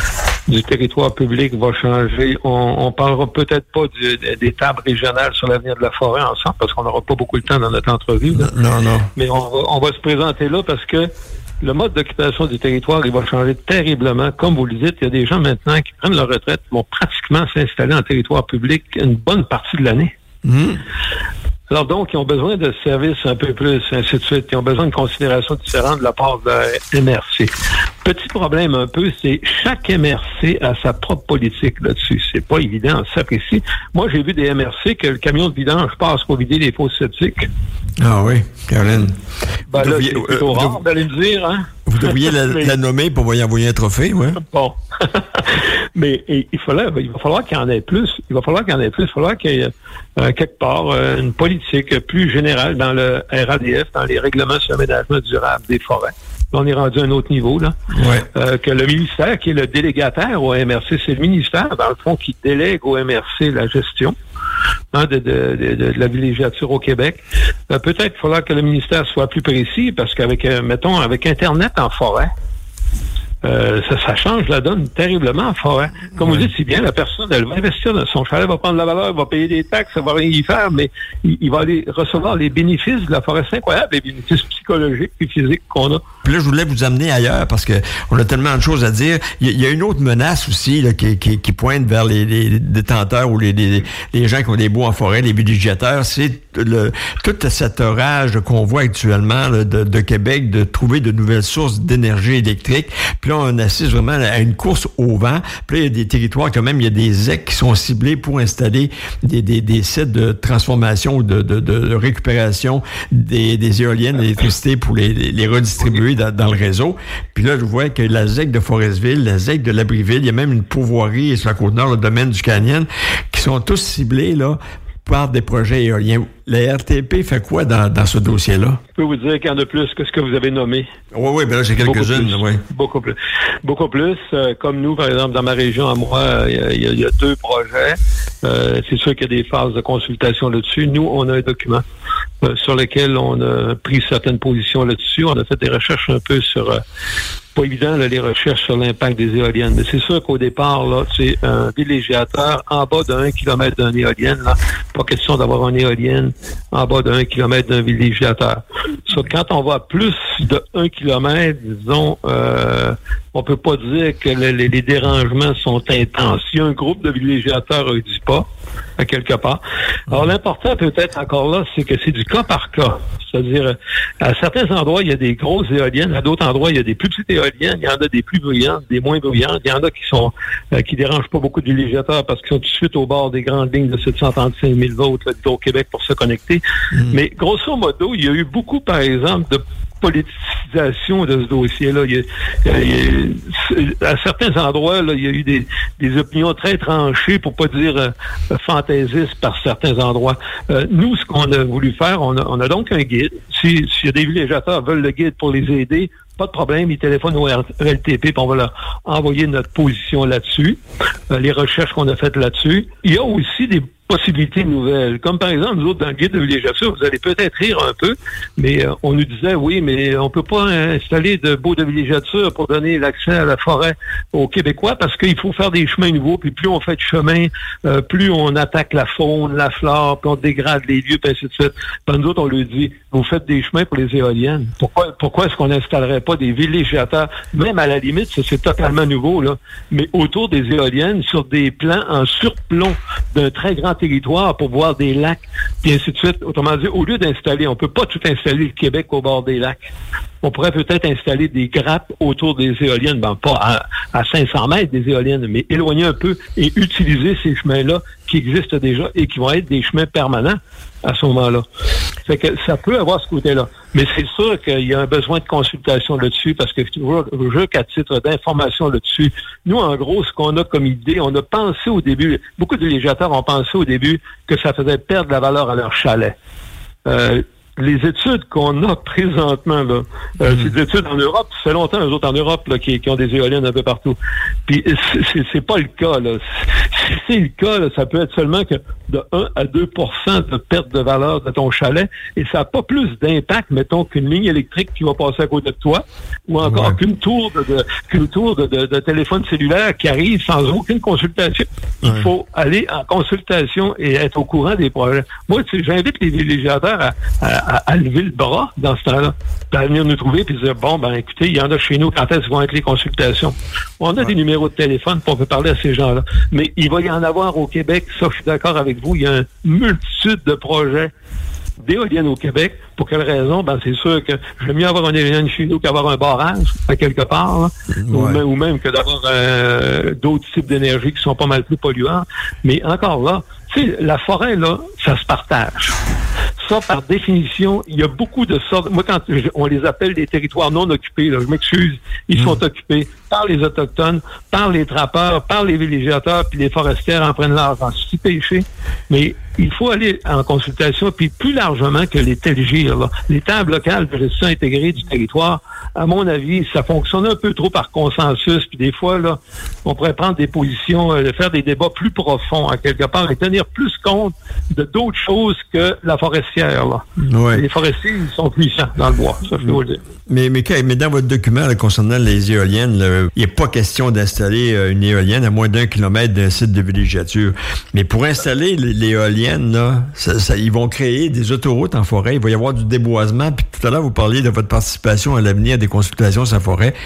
[SPEAKER 7] du territoire public va changer. On, on parlera peut-être pas du, des tables régionales sur l'avenir de la forêt ensemble, parce qu'on n'aura pas beaucoup de temps dans notre entrevue. Là.
[SPEAKER 6] Non, non.
[SPEAKER 7] Mais on va, on va se présenter là parce que le mode d'occupation du territoire, il va changer terriblement. Comme vous le dites, il y a des gens maintenant qui prennent leur retraite, qui vont pratiquement s'installer en territoire public une bonne partie de l'année. Mmh. Alors donc, ils ont besoin de services un peu plus, ainsi de suite. Ils ont besoin de considérations différentes de la part de la M R C. Petit problème un peu, c'est chaque M R C a sa propre politique là-dessus. C'est pas évident, ça précis. Moi, j'ai vu des M R C que le camion de vidange passe pour vider les fosses septiques.
[SPEAKER 6] Ah oui, Caroline.
[SPEAKER 7] Ben là, devriez, c'est plutôt euh, rare de... d'aller me dire, hein?
[SPEAKER 6] Vous devriez la, mais... la nommer pour y envoyer un trophée, oui.
[SPEAKER 7] Bon. Mais et, il, fallait, il va falloir qu'il y en ait plus. Il va falloir qu'il y en ait plus. Il va falloir qu'il y ait euh, quelque part euh, une politique plus générale dans le R A D F, dans les règlements sur l'aménagement durable des forêts. Là, on est rendu à un autre niveau, là. Ouais. Euh, que le ministère, qui est le délégataire au M R C, c'est le ministère, dans le fond, qui délègue au M R C la gestion hein, de, de, de, de la villégiature au Québec. Euh, peut-être qu'il faudra que le ministère soit plus précis, parce qu'avec, euh, mettons, avec Internet en forêt, Euh, ça, ça change la donne terriblement en forêt. Comme oui. vous dites si bien, la personne, elle va investir dans son chalet, va prendre la valeur, va payer des taxes, elle va rien y faire, mais il, il va aller recevoir les bénéfices de la forêt. C'est incroyable, les bénéfices psychologiques et physiques qu'on a.
[SPEAKER 6] Puis là, je voulais vous amener ailleurs parce que on a tellement de choses à dire. Il y, il y a une autre menace aussi là, qui, qui, qui pointe vers les, les détenteurs ou les, les, les gens qui ont des baux en forêt, les villégiateurs. C'est le, tout cet orage qu'on voit actuellement là, de, de Québec de trouver de nouvelles sources d'énergie électrique. Puis là, on assiste vraiment à une course au vent. Puis là, il y a des territoires quand même, il y a des Z E C qui sont ciblés pour installer des, des, des sites de transformation ou de, de, de récupération des, des éoliennes d'électricité pour les, les redistribuer dans, dans le réseau. Puis là, je vois que la Z E C de Forestville, la Z E C de Labrie-Ville, il y a même une pourvoirie sur la Côte-Nord, le domaine du Canyon, qui sont tous ciblés là par des projets éoliens. La R T P fait quoi dans, dans ce dossier-là?
[SPEAKER 7] Je peux vous dire qu'il y en a plus que ce que vous avez nommé.
[SPEAKER 6] Oui, oui, ben là, j'ai quelques-unes, oui.
[SPEAKER 7] Beaucoup plus. Beaucoup plus. Euh, comme nous, par exemple, dans ma région, à moi, il y, y, y a deux projets. Euh, c'est sûr qu'il y a des phases de consultation là-dessus. Nous, on a un document euh, sur lequel on a pris certaines positions là-dessus. On a fait des recherches un peu sur... Euh, pas évident, là, les recherches sur l'impact des éoliennes. Mais c'est sûr qu'au départ, là, c'est un villégiateur en bas d'un kilomètre d'une éolienne. Là. Pas question d'avoir une éolienne en bas d'un kilomètre d'un villégiateur. Ça, quand on va à plus de un kilomètre, disons, euh, on peut pas dire que les, les dérangements sont intenses. Si un groupe de villégiateurs ne dit pas, à quelque part. Alors, l'important, peut-être encore là, c'est que c'est du cas par cas. C'est-à-dire, à certains endroits, il y a des grosses éoliennes. À d'autres endroits, il y a des plus petites éoliennes. Il y en a des plus brillantes, des moins brillantes. Il y en a qui sont euh, qui dérangent pas beaucoup de villégiateurs parce qu'ils sont tout de suite au bord des grandes lignes de sept cent trente-cinq mille volts là, au Québec pour se connecter. Mmh. Mais grosso modo, il y a eu beaucoup, par exemple, de politisation de ce dossier-là. Il y a, il y a, à certains endroits, là, il y a eu des, des opinions très tranchées, pour pas dire euh, fantaisistes par certains endroits. Euh, nous, ce qu'on a voulu faire, on a, on a donc un guide. Si, s'il y a des villégiateurs veulent le guide pour les aider, pas de problème, ils téléphonent au R L T P, puis on va leur envoyer notre position là-dessus, euh, les recherches qu'on a faites là-dessus. Il y a aussi des possibilités nouvelles. Comme par exemple, nous autres, dans le guide de villégiature, vous allez peut-être rire un peu, mais euh, on nous disait, oui, mais on peut pas installer de baux de villégiature pour donner l'accès à la forêt aux Québécois parce qu'il faut faire des chemins nouveaux, puis plus on fait de chemin, euh, plus on attaque la faune, la flore, puis on dégrade les lieux, puis ainsi de suite. Puis nous autres, on lui dit, vous faites des chemins pour les éoliennes. Pourquoi, pourquoi est-ce qu'on n'installerait pas des villégiateurs, même à la limite, ça c'est totalement nouveau, là, mais autour des éoliennes, sur des plans en surplomb d'un très grand territoire pour voir des lacs, puis ainsi de suite. Autrement dit, au lieu d'installer, on peut pas tout installer le Québec au bord des lacs. On pourrait peut-être installer des grappes autour des éoliennes, ben pas à, à cinq cents mètres des éoliennes, mais éloigner un peu et utiliser ces chemins-là qui existent déjà et qui vont être des chemins permanents à ce moment-là. Fait que ça peut avoir ce côté-là. Mais c'est sûr qu'il y a un besoin de consultation là-dessus parce que je veux qu'à titre d'information là-dessus, nous, en gros, ce qu'on a comme idée, on a pensé au début, beaucoup de villégiateurs ont pensé au début que ça faisait perdre la valeur à leur chalet. Euh, les études qu'on a présentement, là, euh, c'est des études en Europe, ça fait longtemps, eux autres en Europe, là, qui, qui ont des éoliennes un peu partout. Puis c'est, c'est pas le cas, là. Si c'est le cas, là, ça peut être seulement que de un à deux pour cent de perte de valeur de ton chalet, et ça n'a pas plus d'impact, mettons, qu'une ligne électrique qui va passer à côté de toi, ou encore ouais. qu'une tour de, de qu'une tour de, de, de téléphone cellulaire qui arrive sans aucune consultation. Ouais. Il faut aller en consultation et être au courant des projets. Moi, tu sais, j'invite les villégiateurs à, à À, à lever le bras dans ce temps-là, à venir nous trouver et dire, bon, ben écoutez, il y en a chez nous, quand est-ce vont être les consultations? On a ouais. des numéros de téléphone pour on peut parler à ces gens-là. Mais il va y en avoir au Québec, ça, je suis d'accord avec vous, il y a une multitude de projets d'éoliennes au Québec. Pour quelle raison? Ben, c'est sûr que j'aime mieux avoir une éolienne chez nous qu'avoir un barrage, à quelque part, là, ouais. ou, même, ou même que d'avoir euh, d'autres types d'énergie qui sont pas mal plus polluants. Mais encore là, tu sais, la forêt, là, ça se partage. Ça, par définition, il y a beaucoup de sortes. Moi, quand on les appelle des territoires non occupés, là, je m'excuse, ils mmh. sont occupés par les Autochtones, par les trappeurs, par les villégiateurs, puis les forestières en prennent l'argent. C'est péché. Mais il faut aller en consultation, puis plus largement que les T L G I R, là. Les tables locales de gestion intégrée du territoire, à mon avis, ça fonctionne un peu trop par consensus, puis des fois, là, on pourrait prendre des positions, euh, faire des débats plus profonds, à quelque part, et tenir plus compte de d'autres choses que la forestière, là. Ouais. Les forestiers, ils sont puissants dans le bois, ça, je peux vous le dire.
[SPEAKER 6] Mais, mais, mais dans votre document, là, concernant les éoliennes, là, il n'est pas question d'installer euh, une éolienne à moins d'un kilomètre d'un site de villégiature. Mais pour installer l'éolienne, là, ça, ça, ils vont créer des autoroutes en forêt, il va y avoir du déboisement, puis tout à l'heure, vous parliez de votre participation à l'avenir des consultations sur la forêt.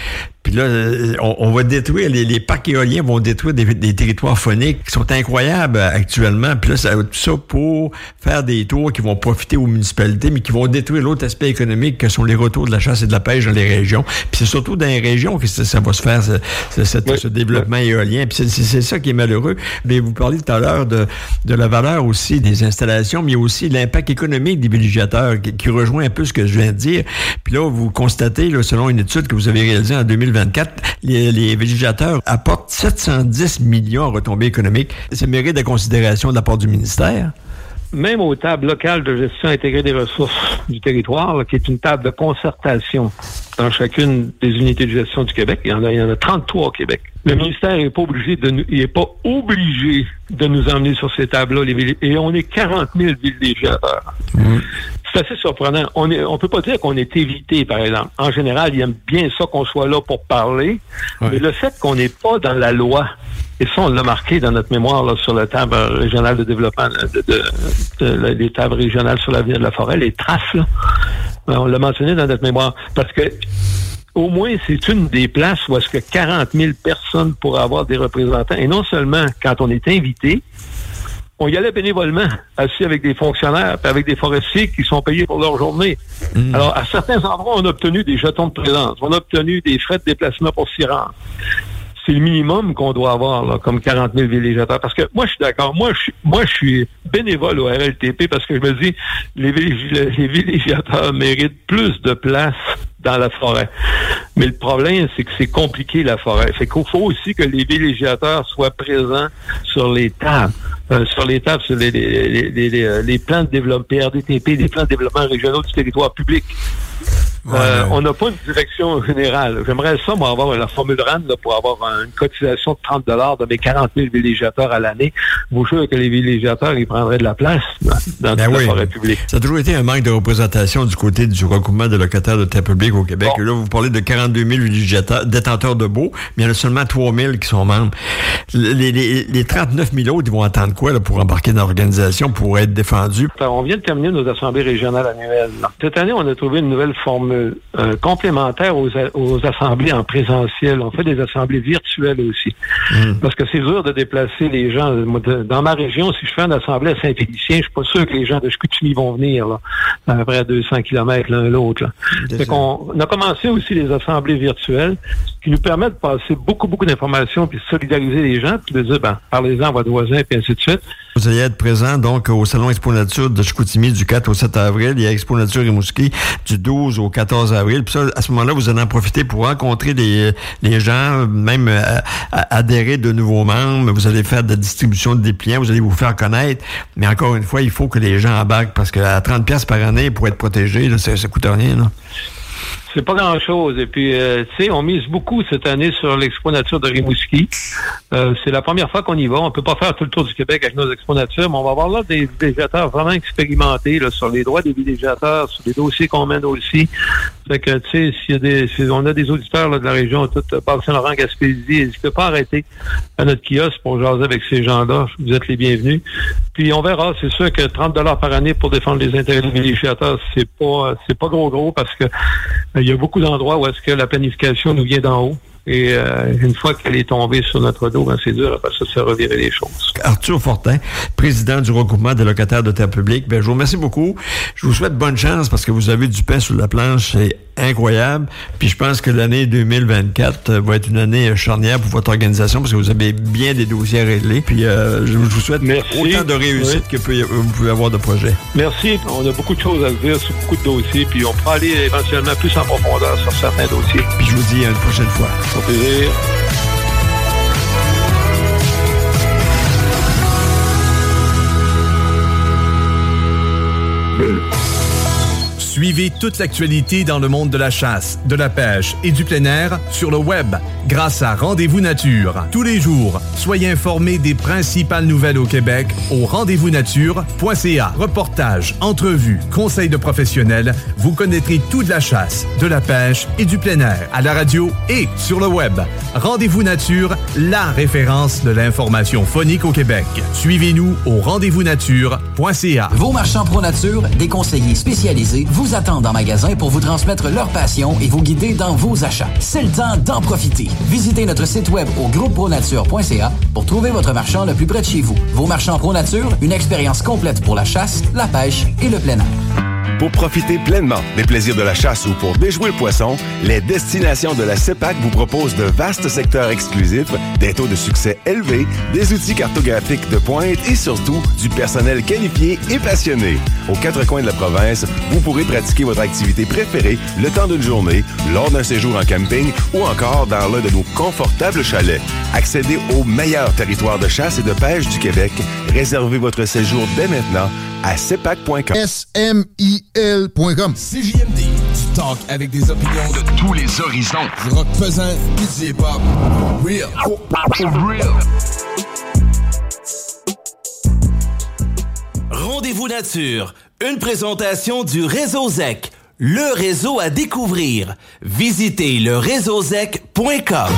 [SPEAKER 6] Puis là, on, on va détruire, les, les parcs éoliens vont détruire des, des territoires fauniques qui sont incroyables actuellement. Puis là, ça, tout ça pour faire des tours qui vont profiter aux municipalités, mais qui vont détruire l'autre aspect économique que sont les retours de la chasse et de la pêche dans les régions. Puis c'est surtout dans les régions que ça, ça va se faire, ce, ce, ce,
[SPEAKER 7] oui.
[SPEAKER 6] ce développement éolien. Puis c'est, c'est, c'est ça qui est malheureux. Mais vous parliez tout à l'heure de, de la valeur aussi des installations, mais il y a aussi l'impact économique des villégiateurs qui, qui rejoint un peu ce que je viens de dire. Puis là, vous constatez, là, selon une étude que vous avez réalisée en deux mille vingt-quatre, les, les villégiateurs apportent sept cent dix millions en retombées économiques. Ça mérite de considération de la part du ministère.
[SPEAKER 7] Même aux tables locales de gestion intégrée des ressources du territoire, là, qui est une table de concertation dans chacune des unités de gestion du Québec, il y en a, il y en a trente-trois au Québec. Le ministère n'est pas obligé de nous, il est pas obligé de nous emmener sur ces tables-là, les villes, et on est quarante mille villégiateurs. Mmh. C'est assez surprenant. On est, on peut pas dire qu'on est évité, par exemple. En général, ils aiment bien ça qu'on soit là pour parler, ouais. Mais le fait qu'on n'est pas dans la loi, et ça, on l'a marqué dans notre mémoire là, sur la table régionale de développement, de, de, de, de les tables régionales sur l'avenir de la forêt, les T R A F, là, on l'a mentionné dans notre mémoire, parce que au moins, c'est une des places où est-ce que quarante mille personnes pourraient avoir des représentants. Et non seulement quand on est invité, on y allait bénévolement, assis avec des fonctionnaires et avec des forestiers qui sont payés pour leur journée. Mmh. Alors, à certains endroits, on a obtenu des jetons de présence. On a obtenu des frais de déplacement pour s'y rendre. C'est le minimum qu'on doit avoir, là, comme quarante mille villégiateurs. Parce que moi, je suis d'accord. Moi, je suis, moi, je suis bénévole au R L T P parce que je me dis, les, villégi- les villégiateurs méritent plus de place dans la forêt. Mais le problème, c'est que c'est compliqué, la forêt. Fait qu'il faut aussi que les villégiateurs soient présents sur les tables. Euh, sur les tables, sur les, les, les, les, les, les plans de développement, P R D T P, les plans de développement régionaux du territoire public. Ouais, euh, ouais. On n'a pas une direction générale. J'aimerais ça, moi, avoir la formule R A N là, pour avoir une cotisation de trente dollars de mes quarante mille villégiateurs à l'année. Vous jure que les villégiateurs, ils prendraient de la place dans ben toute oui. la forêt publique.
[SPEAKER 6] Ça a toujours été un manque de représentation du côté du regroupement de locataires de terre publique au Québec. Bon. Et là, vous parlez de quarante-deux mille villégiateurs, détenteurs de baux, mais il y en a seulement trois mille qui sont membres. Les, les, les trente-neuf mille autres, ils vont attendre quoi là, pour embarquer dans l'organisation, pour être défendus?
[SPEAKER 7] On vient de terminer nos assemblées régionales annuelles. Là. Cette année, on a trouvé une nouvelle formule Euh, complémentaire aux, aux assemblées en présentiel. On fait des assemblées virtuelles aussi. Mmh. Parce que c'est dur de déplacer les gens. Dans ma région, si je fais une assemblée à Saint-Félicien, je suis pas sûr que les gens de Chicoutimi vont venir, là, à peu près à deux cents kilomètres l'un l'autre. Là. Fait qu'on on a commencé aussi les assemblées virtuelles qui nous permettent de passer beaucoup, beaucoup d'informations puis de solidariser les gens puis de dire, ben, parlez-en à votre voisin puis ainsi de suite.
[SPEAKER 6] Vous allez être présent, donc, au Salon Expo Nature de Chicoutimi du quatre au sept avril. Il y a Expo Nature Rimouski du douze au quatorze avril. Puis ça, à ce moment-là, vous allez en profiter pour rencontrer les, les gens, même à, à adhérer de nouveaux membres. Vous allez faire de la distribution de dépliants. Vous allez vous faire connaître. Mais encore une fois, il faut que les gens embarquent parce qu'à trente dollars par année pour être protégé, là, ça ne coûte rien, là.
[SPEAKER 7] C'est pas grand-chose. Et puis, euh, tu sais, on mise beaucoup cette année sur l'Expo Nature de Rimouski. Euh, c'est la première fois qu'on y va. On peut pas faire tout le tour du Québec avec nos Expo Nature, mais on va avoir là des villégiateurs vraiment expérimentés là, sur les droits des villégiateurs, sur les dossiers qu'on mène aussi. Fait que, tu sais, s'il y a des, si on a des auditeurs là, de la région, toute Bas-Saint-Laurent, Gaspésie, n'hésitez pas à arrêter à notre kiosque pour jaser avec ces gens-là. Vous êtes les bienvenus. Puis on verra. C'est sûr que trente dollars par année pour défendre les intérêts des villégiateurs, c'est pas, c'est pas gros gros parce que il y a beaucoup d'endroits où est-ce que la planification nous vient d'en haut. Et euh, une fois qu'elle est tombée sur notre dos, ben c'est dur après ça, ça revirer les choses.
[SPEAKER 6] Arthur Fortin, président du regroupement des locataires de terre publique. Ben, je vous remercie beaucoup. Je vous souhaite bonne chance parce que vous avez du pain sur la planche. C'est incroyable. Puis je pense que l'année deux mille vingt-quatre va être une année charnière pour votre organisation parce que vous avez bien des dossiers à régler. Puis euh, je vous souhaite Merci. autant de réussite oui. que peut, vous pouvez avoir de projets.
[SPEAKER 7] Merci. On a beaucoup de choses à dire sur beaucoup de dossiers. Puis on pourra aller éventuellement plus en profondeur sur certains dossiers.
[SPEAKER 6] Puis je vous dis à une prochaine fois.
[SPEAKER 7] Au plaisir.
[SPEAKER 5] Suivez toute l'actualité dans le monde de la chasse, de la pêche et du plein air sur le web grâce à Rendez-vous Nature. Tous les jours, soyez informés des principales nouvelles au Québec au rendez-vous nature point c a. Reportages, entrevues, conseils de professionnels, vous connaîtrez tout de la chasse, de la pêche et du plein air à la radio et sur le web. Rendez-vous Nature, la référence de l'information phonique au Québec. Suivez-nous au rendez-vous nature point c a.
[SPEAKER 9] Vos marchands Pro Nature, des conseillers spécialisés, vous vous attendent en magasin pour vous transmettre leur passion et vous guider dans vos achats. C'est le temps d'en profiter. Visitez notre site web au groupe pro nature point c a pour trouver votre marchand le plus près de chez vous. Vos marchands ProNature, une expérience complète pour la chasse, la pêche et le plein air.
[SPEAKER 15] Pour profiter pleinement des plaisirs de la chasse ou pour déjouer le poisson, les destinations de la CEPAC vous proposent de vastes secteurs exclusifs, des taux de succès élevés, des outils cartographiques de pointe et surtout du personnel qualifié et passionné. Aux quatre coins de la province, vous pourrez pratiquer votre activité préférée le temps d'une journée, lors d'un séjour en camping ou encore dans l'un de nos confortables chalets. Accédez au meilleur territoire de chasse et de pêche du Québec. Réservez votre séjour dès maintenant à cepac point com.
[SPEAKER 16] S M I L point com.
[SPEAKER 17] C J M D, du talk avec des opinions de tous les horizons. Du rock pesant et du hip-hop. Real. Real.
[SPEAKER 3] Rendez-vous nature, une présentation du Réseau Z E C, le réseau à découvrir. Visitez le réseau z e c point com.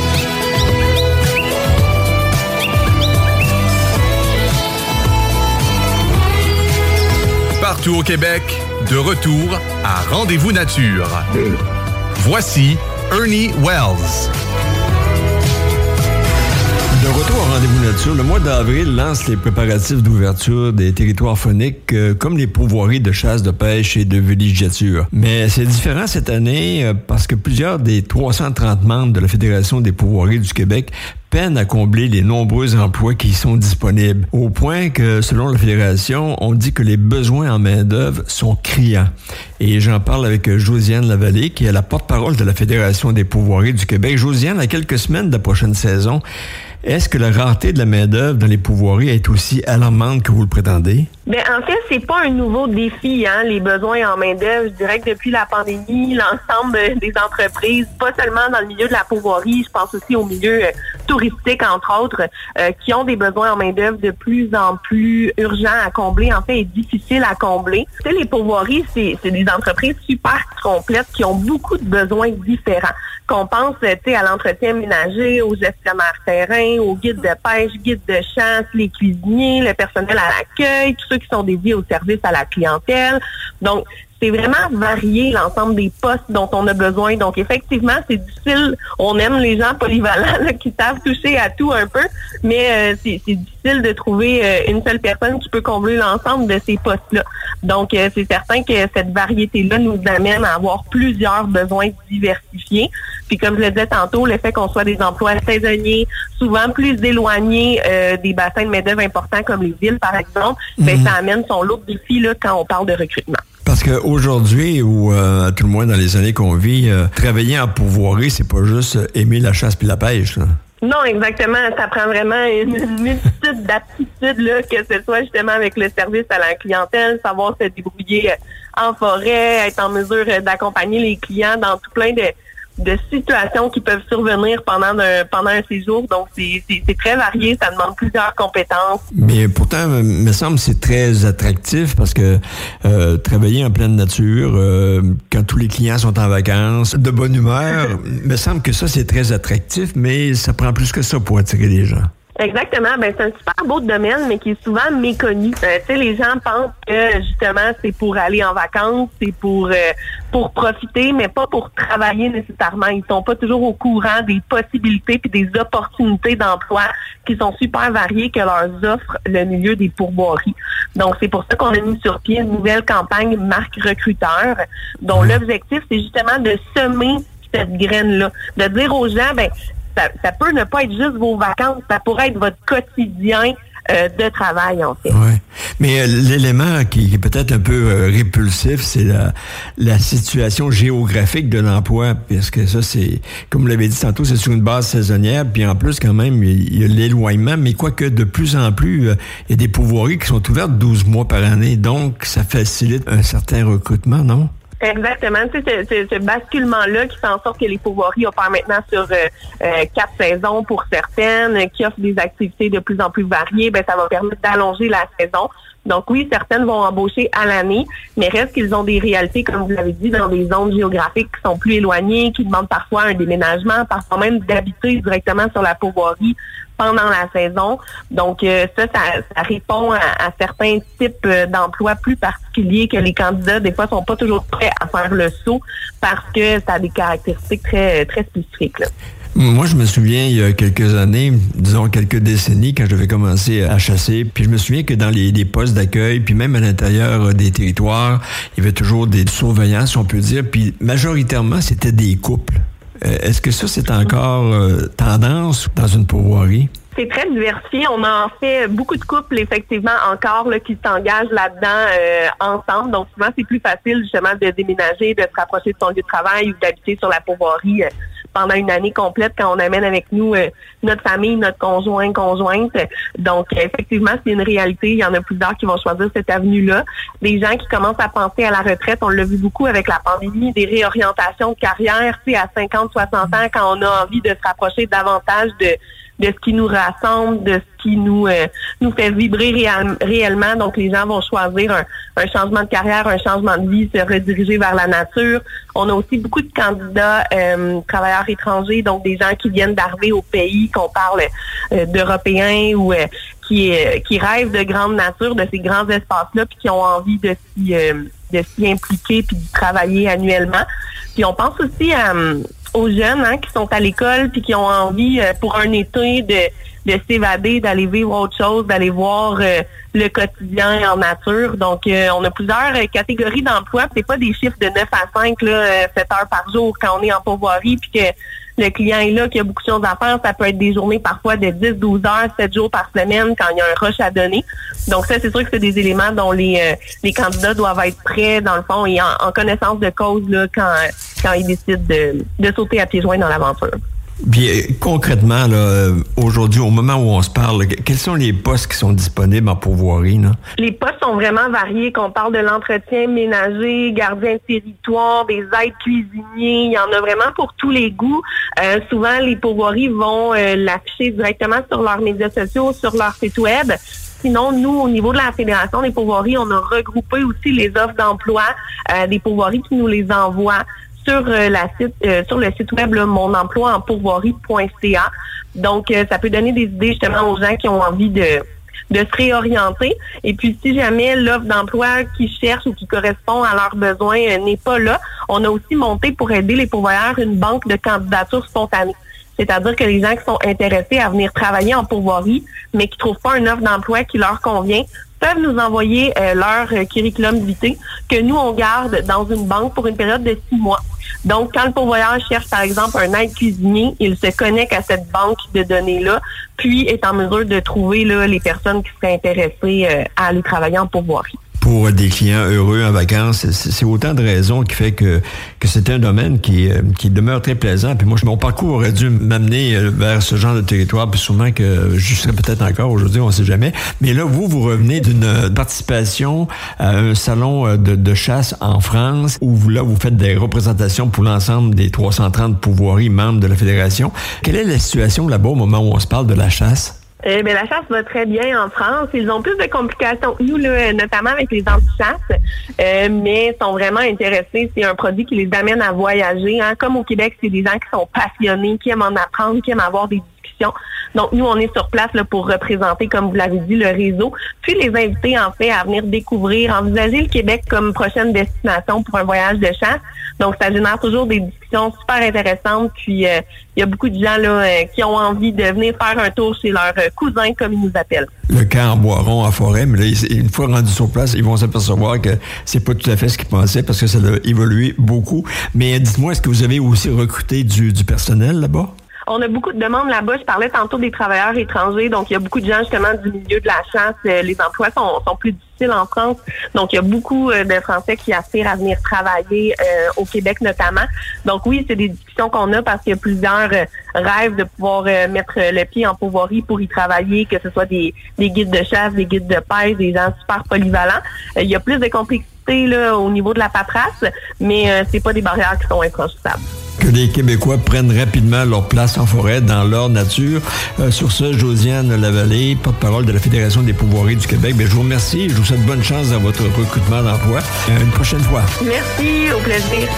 [SPEAKER 5] Partout au Québec, de retour à Rendez-vous Nature. Voici Ernie Wells.
[SPEAKER 6] De retour à Rendez-vous Nature, le mois d'avril lance les préparatifs d'ouverture des territoires fauniques euh, comme les pourvoiries de chasse, de pêche et de villégiature. Mais c'est différent cette année euh, parce que plusieurs des trois cent trente membres de la Fédération des pourvoiries du Québec peinent à combler les nombreux emplois qui y sont disponibles. Au point que, selon la Fédération, on dit que les besoins en main-d'œuvre sont criants. Et j'en parle avec Josiane Lavallée, qui est la porte-parole de la Fédération des pourvoiries du Québec. Josiane, à quelques semaines de la prochaine saison, est-ce que la rareté de la main-d'œuvre dans les pourvoiries est aussi alarmante que vous le prétendez?
[SPEAKER 8] Bien, en fait, c'est pas un nouveau défi, hein, les besoins en main-d'œuvre. Je dirais que depuis la pandémie, l'ensemble des entreprises, pas seulement dans le milieu de la pourvoirie, je pense aussi au milieu euh, touristique, entre autres, euh, qui ont des besoins en main-d'œuvre de plus en plus urgents à combler, en fait, et difficiles à combler. Tu sais, les pourvoiries, c'est, c'est des entreprises super complètes qui ont beaucoup de besoins différents. Qu'on pense, tu sais, à l'entretien ménager, aux gestionnaires terrain, aux guides de pêche, guides de chasse, les cuisiniers, le personnel à l'accueil, tous ceux qui sont dédiés au service à la clientèle. Donc, c'est vraiment varié l'ensemble des postes dont on a besoin. Donc, effectivement, c'est difficile. On aime les gens polyvalents là, qui savent toucher à tout un peu, mais euh, c'est, c'est difficile de trouver euh, une seule personne qui peut combler l'ensemble de ces postes-là. Donc, euh, c'est certain que cette variété-là nous amène à avoir plusieurs besoins diversifiés. Puis, comme je le disais tantôt, le fait qu'on soit des emplois saisonniers, souvent plus éloignés euh, des bassins de main-d'œuvre importants comme les villes, par exemple, mm-hmm. ben, ça amène son lot de défis là, quand on parle de recrutement.
[SPEAKER 6] Parce qu'aujourd'hui, ou euh, à tout le moins dans les années qu'on vit, euh, travailler en pourvoirie, c'est pas juste aimer la chasse puis la pêche, là.
[SPEAKER 8] Non, exactement. Ça prend vraiment une multitude d'aptitudes, là, que ce soit justement avec le service à la clientèle, savoir se débrouiller en forêt, être en mesure d'accompagner les clients dans tout plein de de situations qui peuvent survenir pendant un, pendant un séjour. Donc, c'est, c'est, c'est très varié. Ça demande plusieurs compétences.
[SPEAKER 6] Mais pourtant, il me semble que c'est très attractif parce que euh, travailler en pleine nature, euh, quand tous les clients sont en vacances, de bonne humeur, il me semble que ça, c'est très attractif, mais ça prend plus que ça pour attirer les gens.
[SPEAKER 8] Exactement. Ben, c'est un super beau domaine, mais qui est souvent méconnu. Euh, tu sais, les gens pensent que, justement, c'est pour aller en vacances, c'est pour, euh, pour profiter, mais pas pour travailler nécessairement. Ils sont pas toujours au courant des possibilités puis des opportunités d'emploi qui sont super variées que leur offre le milieu des pourvoiries. Donc, c'est pour ça qu'on a mis sur pied une nouvelle campagne marque recruteur, dont l'objectif, c'est justement de semer cette graine-là. De dire aux gens, ben, Ça, ça peut ne pas être juste vos vacances, ça pourrait être votre quotidien euh, de travail, en fait.
[SPEAKER 6] Oui. Mais euh, l'élément qui, qui est peut-être un peu euh, répulsif, c'est la, la situation géographique de l'emploi, parce que ça, c'est, comme vous l'avez dit tantôt, c'est sur une base saisonnière, puis en plus, quand même, il y a l'éloignement, mais quoique de plus en plus, euh, il y a des pourvoiries qui sont ouvertes douze mois par année, donc ça facilite un certain recrutement, non?
[SPEAKER 8] Exactement. Tu sais, ce, ce, ce basculement-là qui fait en sorte que les pourvoiries opèrent maintenant sur euh, euh, quatre saisons pour certaines, qui offrent des activités de plus en plus variées, ben ça va permettre d'allonger la saison. Donc oui, certaines vont embaucher à l'année, mais reste qu'ils ont des réalités, comme vous l'avez dit, dans des zones géographiques qui sont plus éloignées, qui demandent parfois un déménagement, parfois même d'habiter directement sur la pourvoirie pendant la saison. Donc euh, ça, ça, ça répond à, à certains types euh, d'emplois plus particuliers que les candidats, des fois, sont pas toujours prêts à faire le saut parce que ça a des caractéristiques très, très spécifiques, là.
[SPEAKER 6] Moi, je me souviens, il y a quelques années, disons quelques décennies, quand j'avais commencé à chasser, puis je me souviens que dans les, les postes d'accueil, puis même à l'intérieur des territoires, il y avait toujours des surveillants, si on peut dire, puis majoritairement, c'était des couples. Euh, est-ce que ça, c'est encore euh, tendance dans une pourvoirie?
[SPEAKER 8] C'est très diversifié. On a en fait beaucoup de couples, effectivement, encore là, qui s'engagent là-dedans euh, ensemble. Donc, souvent, c'est plus facile, justement, de déménager, de se rapprocher de son lieu de travail ou d'habiter sur la pourvoirie euh, pendant une année complète quand on amène avec nous euh, notre famille, notre conjoint, conjointe. Donc, euh, effectivement, c'est une réalité. Il y en a plusieurs qui vont choisir cette avenue-là. Des gens qui commencent à penser à la retraite, on l'a vu beaucoup avec la pandémie, des réorientations de carrière, tu sais, à cinquante, soixante ans, quand on a envie de se rapprocher davantage de de ce qui nous rassemble, de ce qui nous euh, nous fait vibrer réel, réellement. Donc, les gens vont choisir un, un changement de carrière, un changement de vie, se rediriger vers la nature. On a aussi beaucoup de candidats euh, travailleurs étrangers, donc des gens qui viennent d'arriver au pays, qu'on parle euh, d'Européens ou euh, qui euh, qui rêvent de grande nature, de ces grands espaces-là, puis qui ont envie de s'y euh, de s'y impliquer puis d'y travailler annuellement. Puis on pense aussi à aux jeunes hein, qui sont à l'école puis qui ont envie euh, pour un été de, de s'évader, d'aller vivre autre chose, d'aller voir euh, le quotidien en nature. Donc, euh, on a plusieurs euh, catégories d'emplois. C'est pas des chiffres de neuf à cinq, là, euh, sept heures par jour quand on est en pourvoirie puis que le client est là, qu'il y a beaucoup de choses à faire. Ça peut être des journées parfois de dix, douze heures, sept jours par semaine quand il y a un rush à donner. Donc ça, c'est sûr que c'est des éléments dont les euh, les candidats doivent être prêts, dans le fond, et en, en connaissance de cause là, quand, quand ils décident de, de sauter à pieds joints dans l'aventure.
[SPEAKER 6] Bien, concrètement, là, aujourd'hui, au moment où on se parle, quels sont les postes qui sont disponibles en pourvoirie, là?
[SPEAKER 8] Les postes sont vraiment variés, qu'on parle de l'entretien ménager, gardien de territoire, des aides cuisiniers, il y en a vraiment pour tous les goûts. Euh, souvent, les pourvoiries vont euh, l'afficher directement sur leurs médias sociaux, sur leur site web. Sinon, nous, au niveau de la Fédération des pourvoiries, on a regroupé aussi les offres d'emploi euh, des pourvoiries qui nous les envoient sur euh, la site euh, sur le site web là, mon emploi en pourvoirie point c a. Donc euh, ça peut donner des idées justement aux gens qui ont envie de de se réorienter. Et puis si jamais l'offre d'emploi qu'ils cherchent ou qui correspond à leurs besoins euh, n'est pas là, on a aussi monté pour aider les pourvoyeurs une banque de candidatures spontanées. C'est-à-dire que les gens qui sont intéressés à venir travailler en pourvoirie, mais qui trouvent pas une offre d'emploi qui leur convient, peuvent nous envoyer euh, leur euh, curriculum vitae que nous, on garde dans une banque pour une période de six mois. Donc, quand le pourvoyeur cherche, par exemple, un aide cuisinier, il se connecte à cette banque de données-là, puis est en mesure de trouver là, les personnes qui seraient intéressées euh, à aller travailler en pourvoirie.
[SPEAKER 6] Pour des clients heureux en vacances, c'est, c'est autant de raisons qui fait que que c'est un domaine qui qui demeure très plaisant. Puis moi, mon parcours aurait dû m'amener vers ce genre de territoire, puis sûrement que je serais peut-être encore aujourd'hui, on ne sait jamais. Mais là, vous, vous revenez d'une participation à un salon de, de chasse en France, où vous là, vous faites des représentations pour l'ensemble des trois cent trente pourvoiries membres de la Fédération. Quelle est la situation là-bas au moment où on se parle de la chasse?
[SPEAKER 8] Euh, ben, la chasse va très bien en France. Ils ont plus de complications que nous, là, notamment avec les anti-chasses, euh, mais sont vraiment intéressés. C'est un produit qui les amène à voyager. Hein. Comme au Québec, c'est des gens qui sont passionnés, qui aiment en apprendre, qui aiment avoir des discussions. Donc, nous, on est sur place là, pour représenter, comme vous l'avez dit, le réseau, puis les inviter, en fait, à venir découvrir, envisager le Québec comme prochaine destination pour un voyage de chasse. Donc, ça génère toujours des discussions super intéressantes. Puis, il euh, y a beaucoup de gens là euh, qui ont envie de venir faire un tour chez leurs euh, cousins, comme ils nous appellent.
[SPEAKER 6] Le camp en Boiron, en forêt, mais là, une fois rendus sur place, ils vont s'apercevoir que c'est pas tout à fait ce qu'ils pensaient parce que ça a évolué beaucoup. Mais dites-moi, est-ce que vous avez aussi recruté du, du personnel là-bas?
[SPEAKER 8] On a beaucoup de demandes là-bas. Je parlais tantôt des travailleurs étrangers. Donc, il y a beaucoup de gens, justement, du milieu de la chasse. Les emplois sont, sont plus difficiles en France. Donc, il y a beaucoup de Français qui aspirent à venir travailler euh, au Québec, notamment. Donc, oui, c'est des discussions qu'on a parce qu'il y a plusieurs euh, rêves de pouvoir euh, mettre le pied en pourvoirie pour y travailler, que ce soit des, des guides de chasse, des guides de pêche, des gens super polyvalents. Euh, il y a plus de complexité là, au niveau de la paperasse, mais euh, c'est pas des barrières qui sont infranchissables.
[SPEAKER 6] que les Québécois prennent rapidement leur place en forêt, dans leur nature. Euh, sur ce, Josiane Lavallée, porte-parole de la Fédération des pourvoiries du Québec, bien, je vous remercie. Je vous souhaite bonne chance dans votre recrutement d'emploi. Euh, une prochaine fois.
[SPEAKER 8] Merci, au plaisir.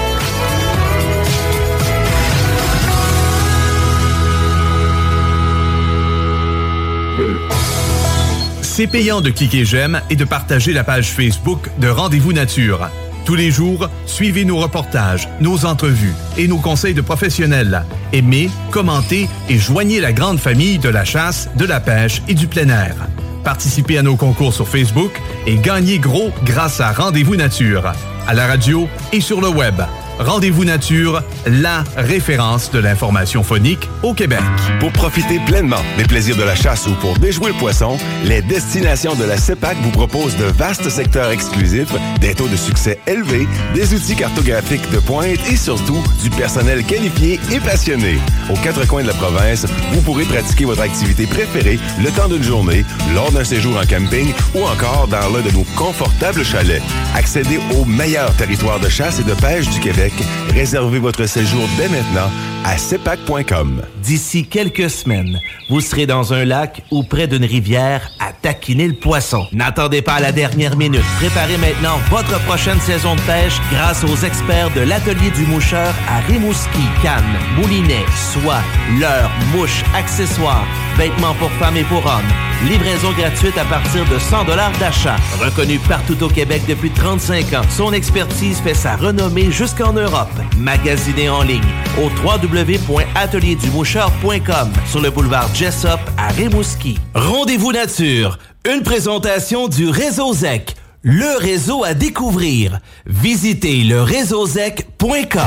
[SPEAKER 5] C'est payant de cliquer j'aime et de partager la page Facebook de Rendez-vous Nature. Tous les jours, suivez nos reportages, nos entrevues et nos conseils de professionnels. Aimez, commentez et joignez la grande famille de la chasse, de la pêche et du plein air. Participez à nos concours sur Facebook et gagnez gros grâce à Rendez-vous Nature, à la radio et sur le web. Rendez-vous Nature, la référence de l'information phonique au Québec.
[SPEAKER 15] Pour profiter pleinement des plaisirs de la chasse ou pour déjouer le poisson, les destinations de la CEPAC vous proposent de vastes secteurs exclusifs, des taux de succès élevés, des outils cartographiques de pointe et surtout du personnel qualifié et passionné. Aux quatre coins de la province, vous pourrez pratiquer votre activité préférée le temps d'une journée, lors d'un séjour en camping ou encore dans l'un de nos confortables chalets. Accédez au meilleur territoire de chasse et de pêche du Québec. Réservez votre séjour dès maintenant à cepac point com.
[SPEAKER 3] D'ici quelques semaines, vous serez dans un lac ou près d'une rivière à taquiner le poisson. N'attendez pas à la dernière minute. Préparez maintenant votre prochaine saison de pêche grâce aux experts de l'Atelier du Moucheur à Rimouski, Cannes, Moulinet, soie, leurre, mouches, accessoires, vêtements pour femmes et pour hommes. Livraison gratuite à partir de cent dollars d'achat. Reconnu partout au Québec depuis trente-cinq ans, son expertise fait sa renommée jusqu'en Europe. Magasinez en ligne au w w w point atelier du moucheur point com sur le boulevard Jessup à Rimouski. Rendez-vous Nature, une présentation du Réseau Z E C, le réseau à découvrir. Visitez le réseau z e c point com.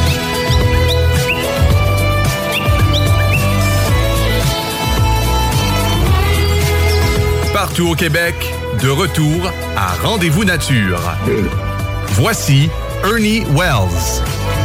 [SPEAKER 5] Partout au Québec, de retour à Rendez-vous Nature. Voici Ernie Wells.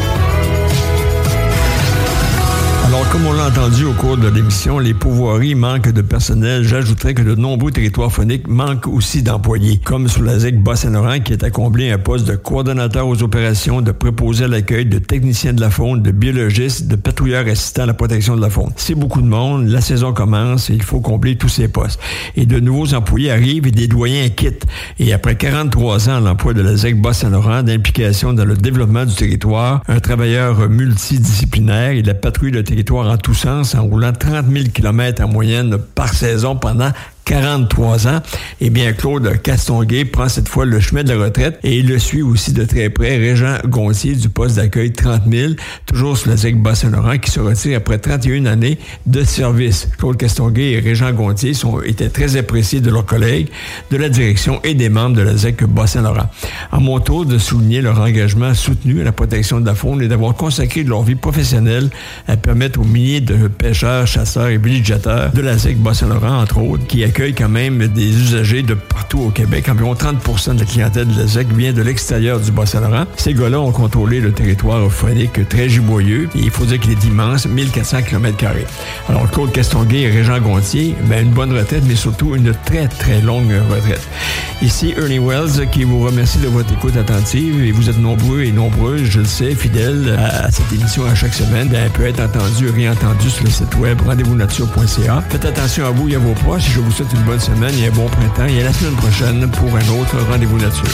[SPEAKER 6] Alors, comme on l'a entendu au cours de l'émission, les pourvoiries manquent de personnel. J'ajouterais que de nombreux territoires phoniques manquent aussi d'employés, comme sur la Z E C Bas-Saint-Laurent, qui est à combler un poste de coordonnateur aux opérations, de préposé à l'accueil, de technicien de la faune, de biologiste, de patrouilleur assistant à la protection de la faune. C'est beaucoup de monde, la saison commence et il faut combler tous ces postes. Et de nouveaux employés arrivent et des doyens quittent. Et après quarante-trois ans à l'emploi de la Z E C Bas-Saint-Laurent, d'implication dans le développement du territoire, un travailleur multidisciplinaire et la patrouille de territoire en tous sens, en roulant trente mille kilomètres en moyenne par saison pendant quarante-trois ans, eh bien, Claude Castonguay prend cette fois le chemin de la retraite et il le suit aussi de très près Régent Gontier du poste d'accueil trente mille, toujours sur la Z E C Bas-Saint-Laurent, qui se retire après trente et une années de service. Claude Castonguay et Régent Gontier sont, étaient très appréciés de leurs collègues, de la direction et des membres de la Z E C Bas-Saint-Laurent. À mon tour de souligner leur engagement soutenu à la protection de la faune et d'avoir consacré leur vie professionnelle à permettre aux milliers de pêcheurs, chasseurs et villégiateurs de la Z E C Bas-Saint-Laurent, entre autres, qui accueille quand même des usagers de partout au Québec. Environ trente pour cent de la clientèle de la Z E C vient de l'extérieur du Bas-Saint-Laurent. Ces gars-là ont contrôlé le territoire phonique très giboyeux et il faut dire qu'il est immense, mille quatre cents kilomètres carrés. Alors, Claude Castonguay et Régent Gontier, ben, une bonne retraite, mais surtout une très, très longue retraite. Ici, Ernie Wells, qui vous remercie de votre écoute attentive et vous êtes nombreux et nombreuses, je le sais, fidèles à, à cette émission à chaque semaine. Ben, elle peut être entendue et réentendue sur le site web rendez-vous nature point c a. Faites attention à vous et à vos proches. Je vous souhaite une bonne semaine et un bon printemps et à la semaine prochaine pour un autre Rendez-vous Nature.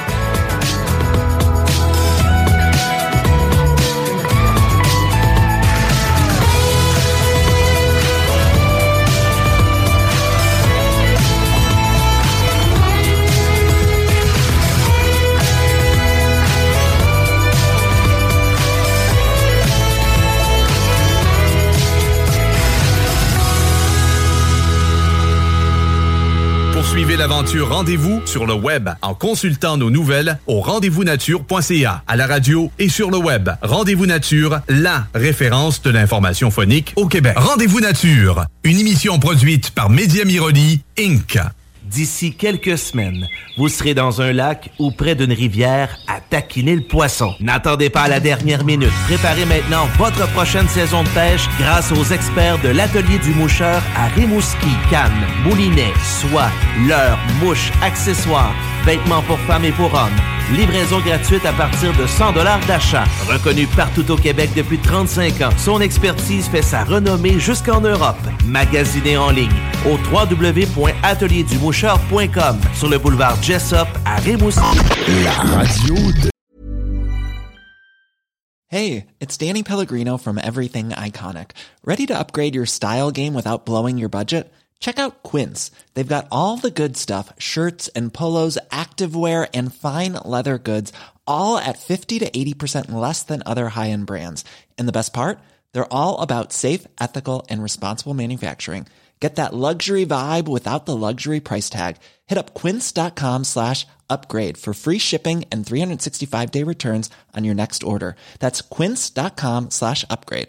[SPEAKER 5] Suivez l'aventure Rendez-vous sur le web en consultant nos nouvelles au rendez-vous nature point c a, à la radio et sur le web. Rendez-vous Nature, la référence de l'information phonique au Québec. Rendez-vous Nature, une émission produite par Média Miroli, Incorporated.
[SPEAKER 3] D'ici quelques semaines, vous serez dans un lac ou près d'une rivière à taquiner le poisson. N'attendez pas à la dernière minute. Préparez maintenant votre prochaine saison de pêche grâce aux experts de l'Atelier du Moucheur à Rimouski, Cannes, Moulinet, soie, leurre, mouches, accessoires, vêtements pour femmes et pour hommes. Livraison gratuite à partir de cent dollars d'achat. Reconnu partout au Québec depuis trente-cinq ans, son expertise fait sa renommée jusqu'en Europe. Magasinez en ligne au w w w point atelier du moucheur point com sur le boulevard Jessup à Rimouski.
[SPEAKER 10] La radio de...
[SPEAKER 2] Hey, it's Danny Pellegrino from Everything Iconic. Ready to upgrade your style game without blowing your budget? Check out Quince. They've got all the good stuff, shirts and polos, activewear, and fine leather goods, all at fifty to eighty percent less than other high-end brands. And the best part? They're all about safe, ethical, and responsible manufacturing. Get that luxury vibe without the luxury price tag. Hit up quince.com slash upgrade for free shipping and three sixty-five day returns on your next order. That's quince.com slash upgrade.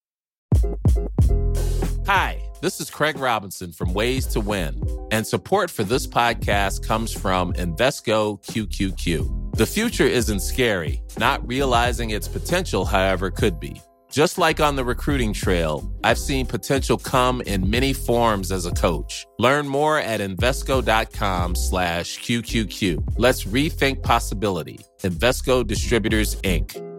[SPEAKER 18] Hi, this is Craig Robinson from Ways to Win, and support for this podcast comes from Invesco Q Q Q. The future isn't scary. Not realizing its potential, however, could be. Just like on the recruiting trail, I've seen potential come in many forms as a coach. Learn more at Invesco.com slash QQQ. Let's rethink possibility. Invesco Distributors, Incorporated.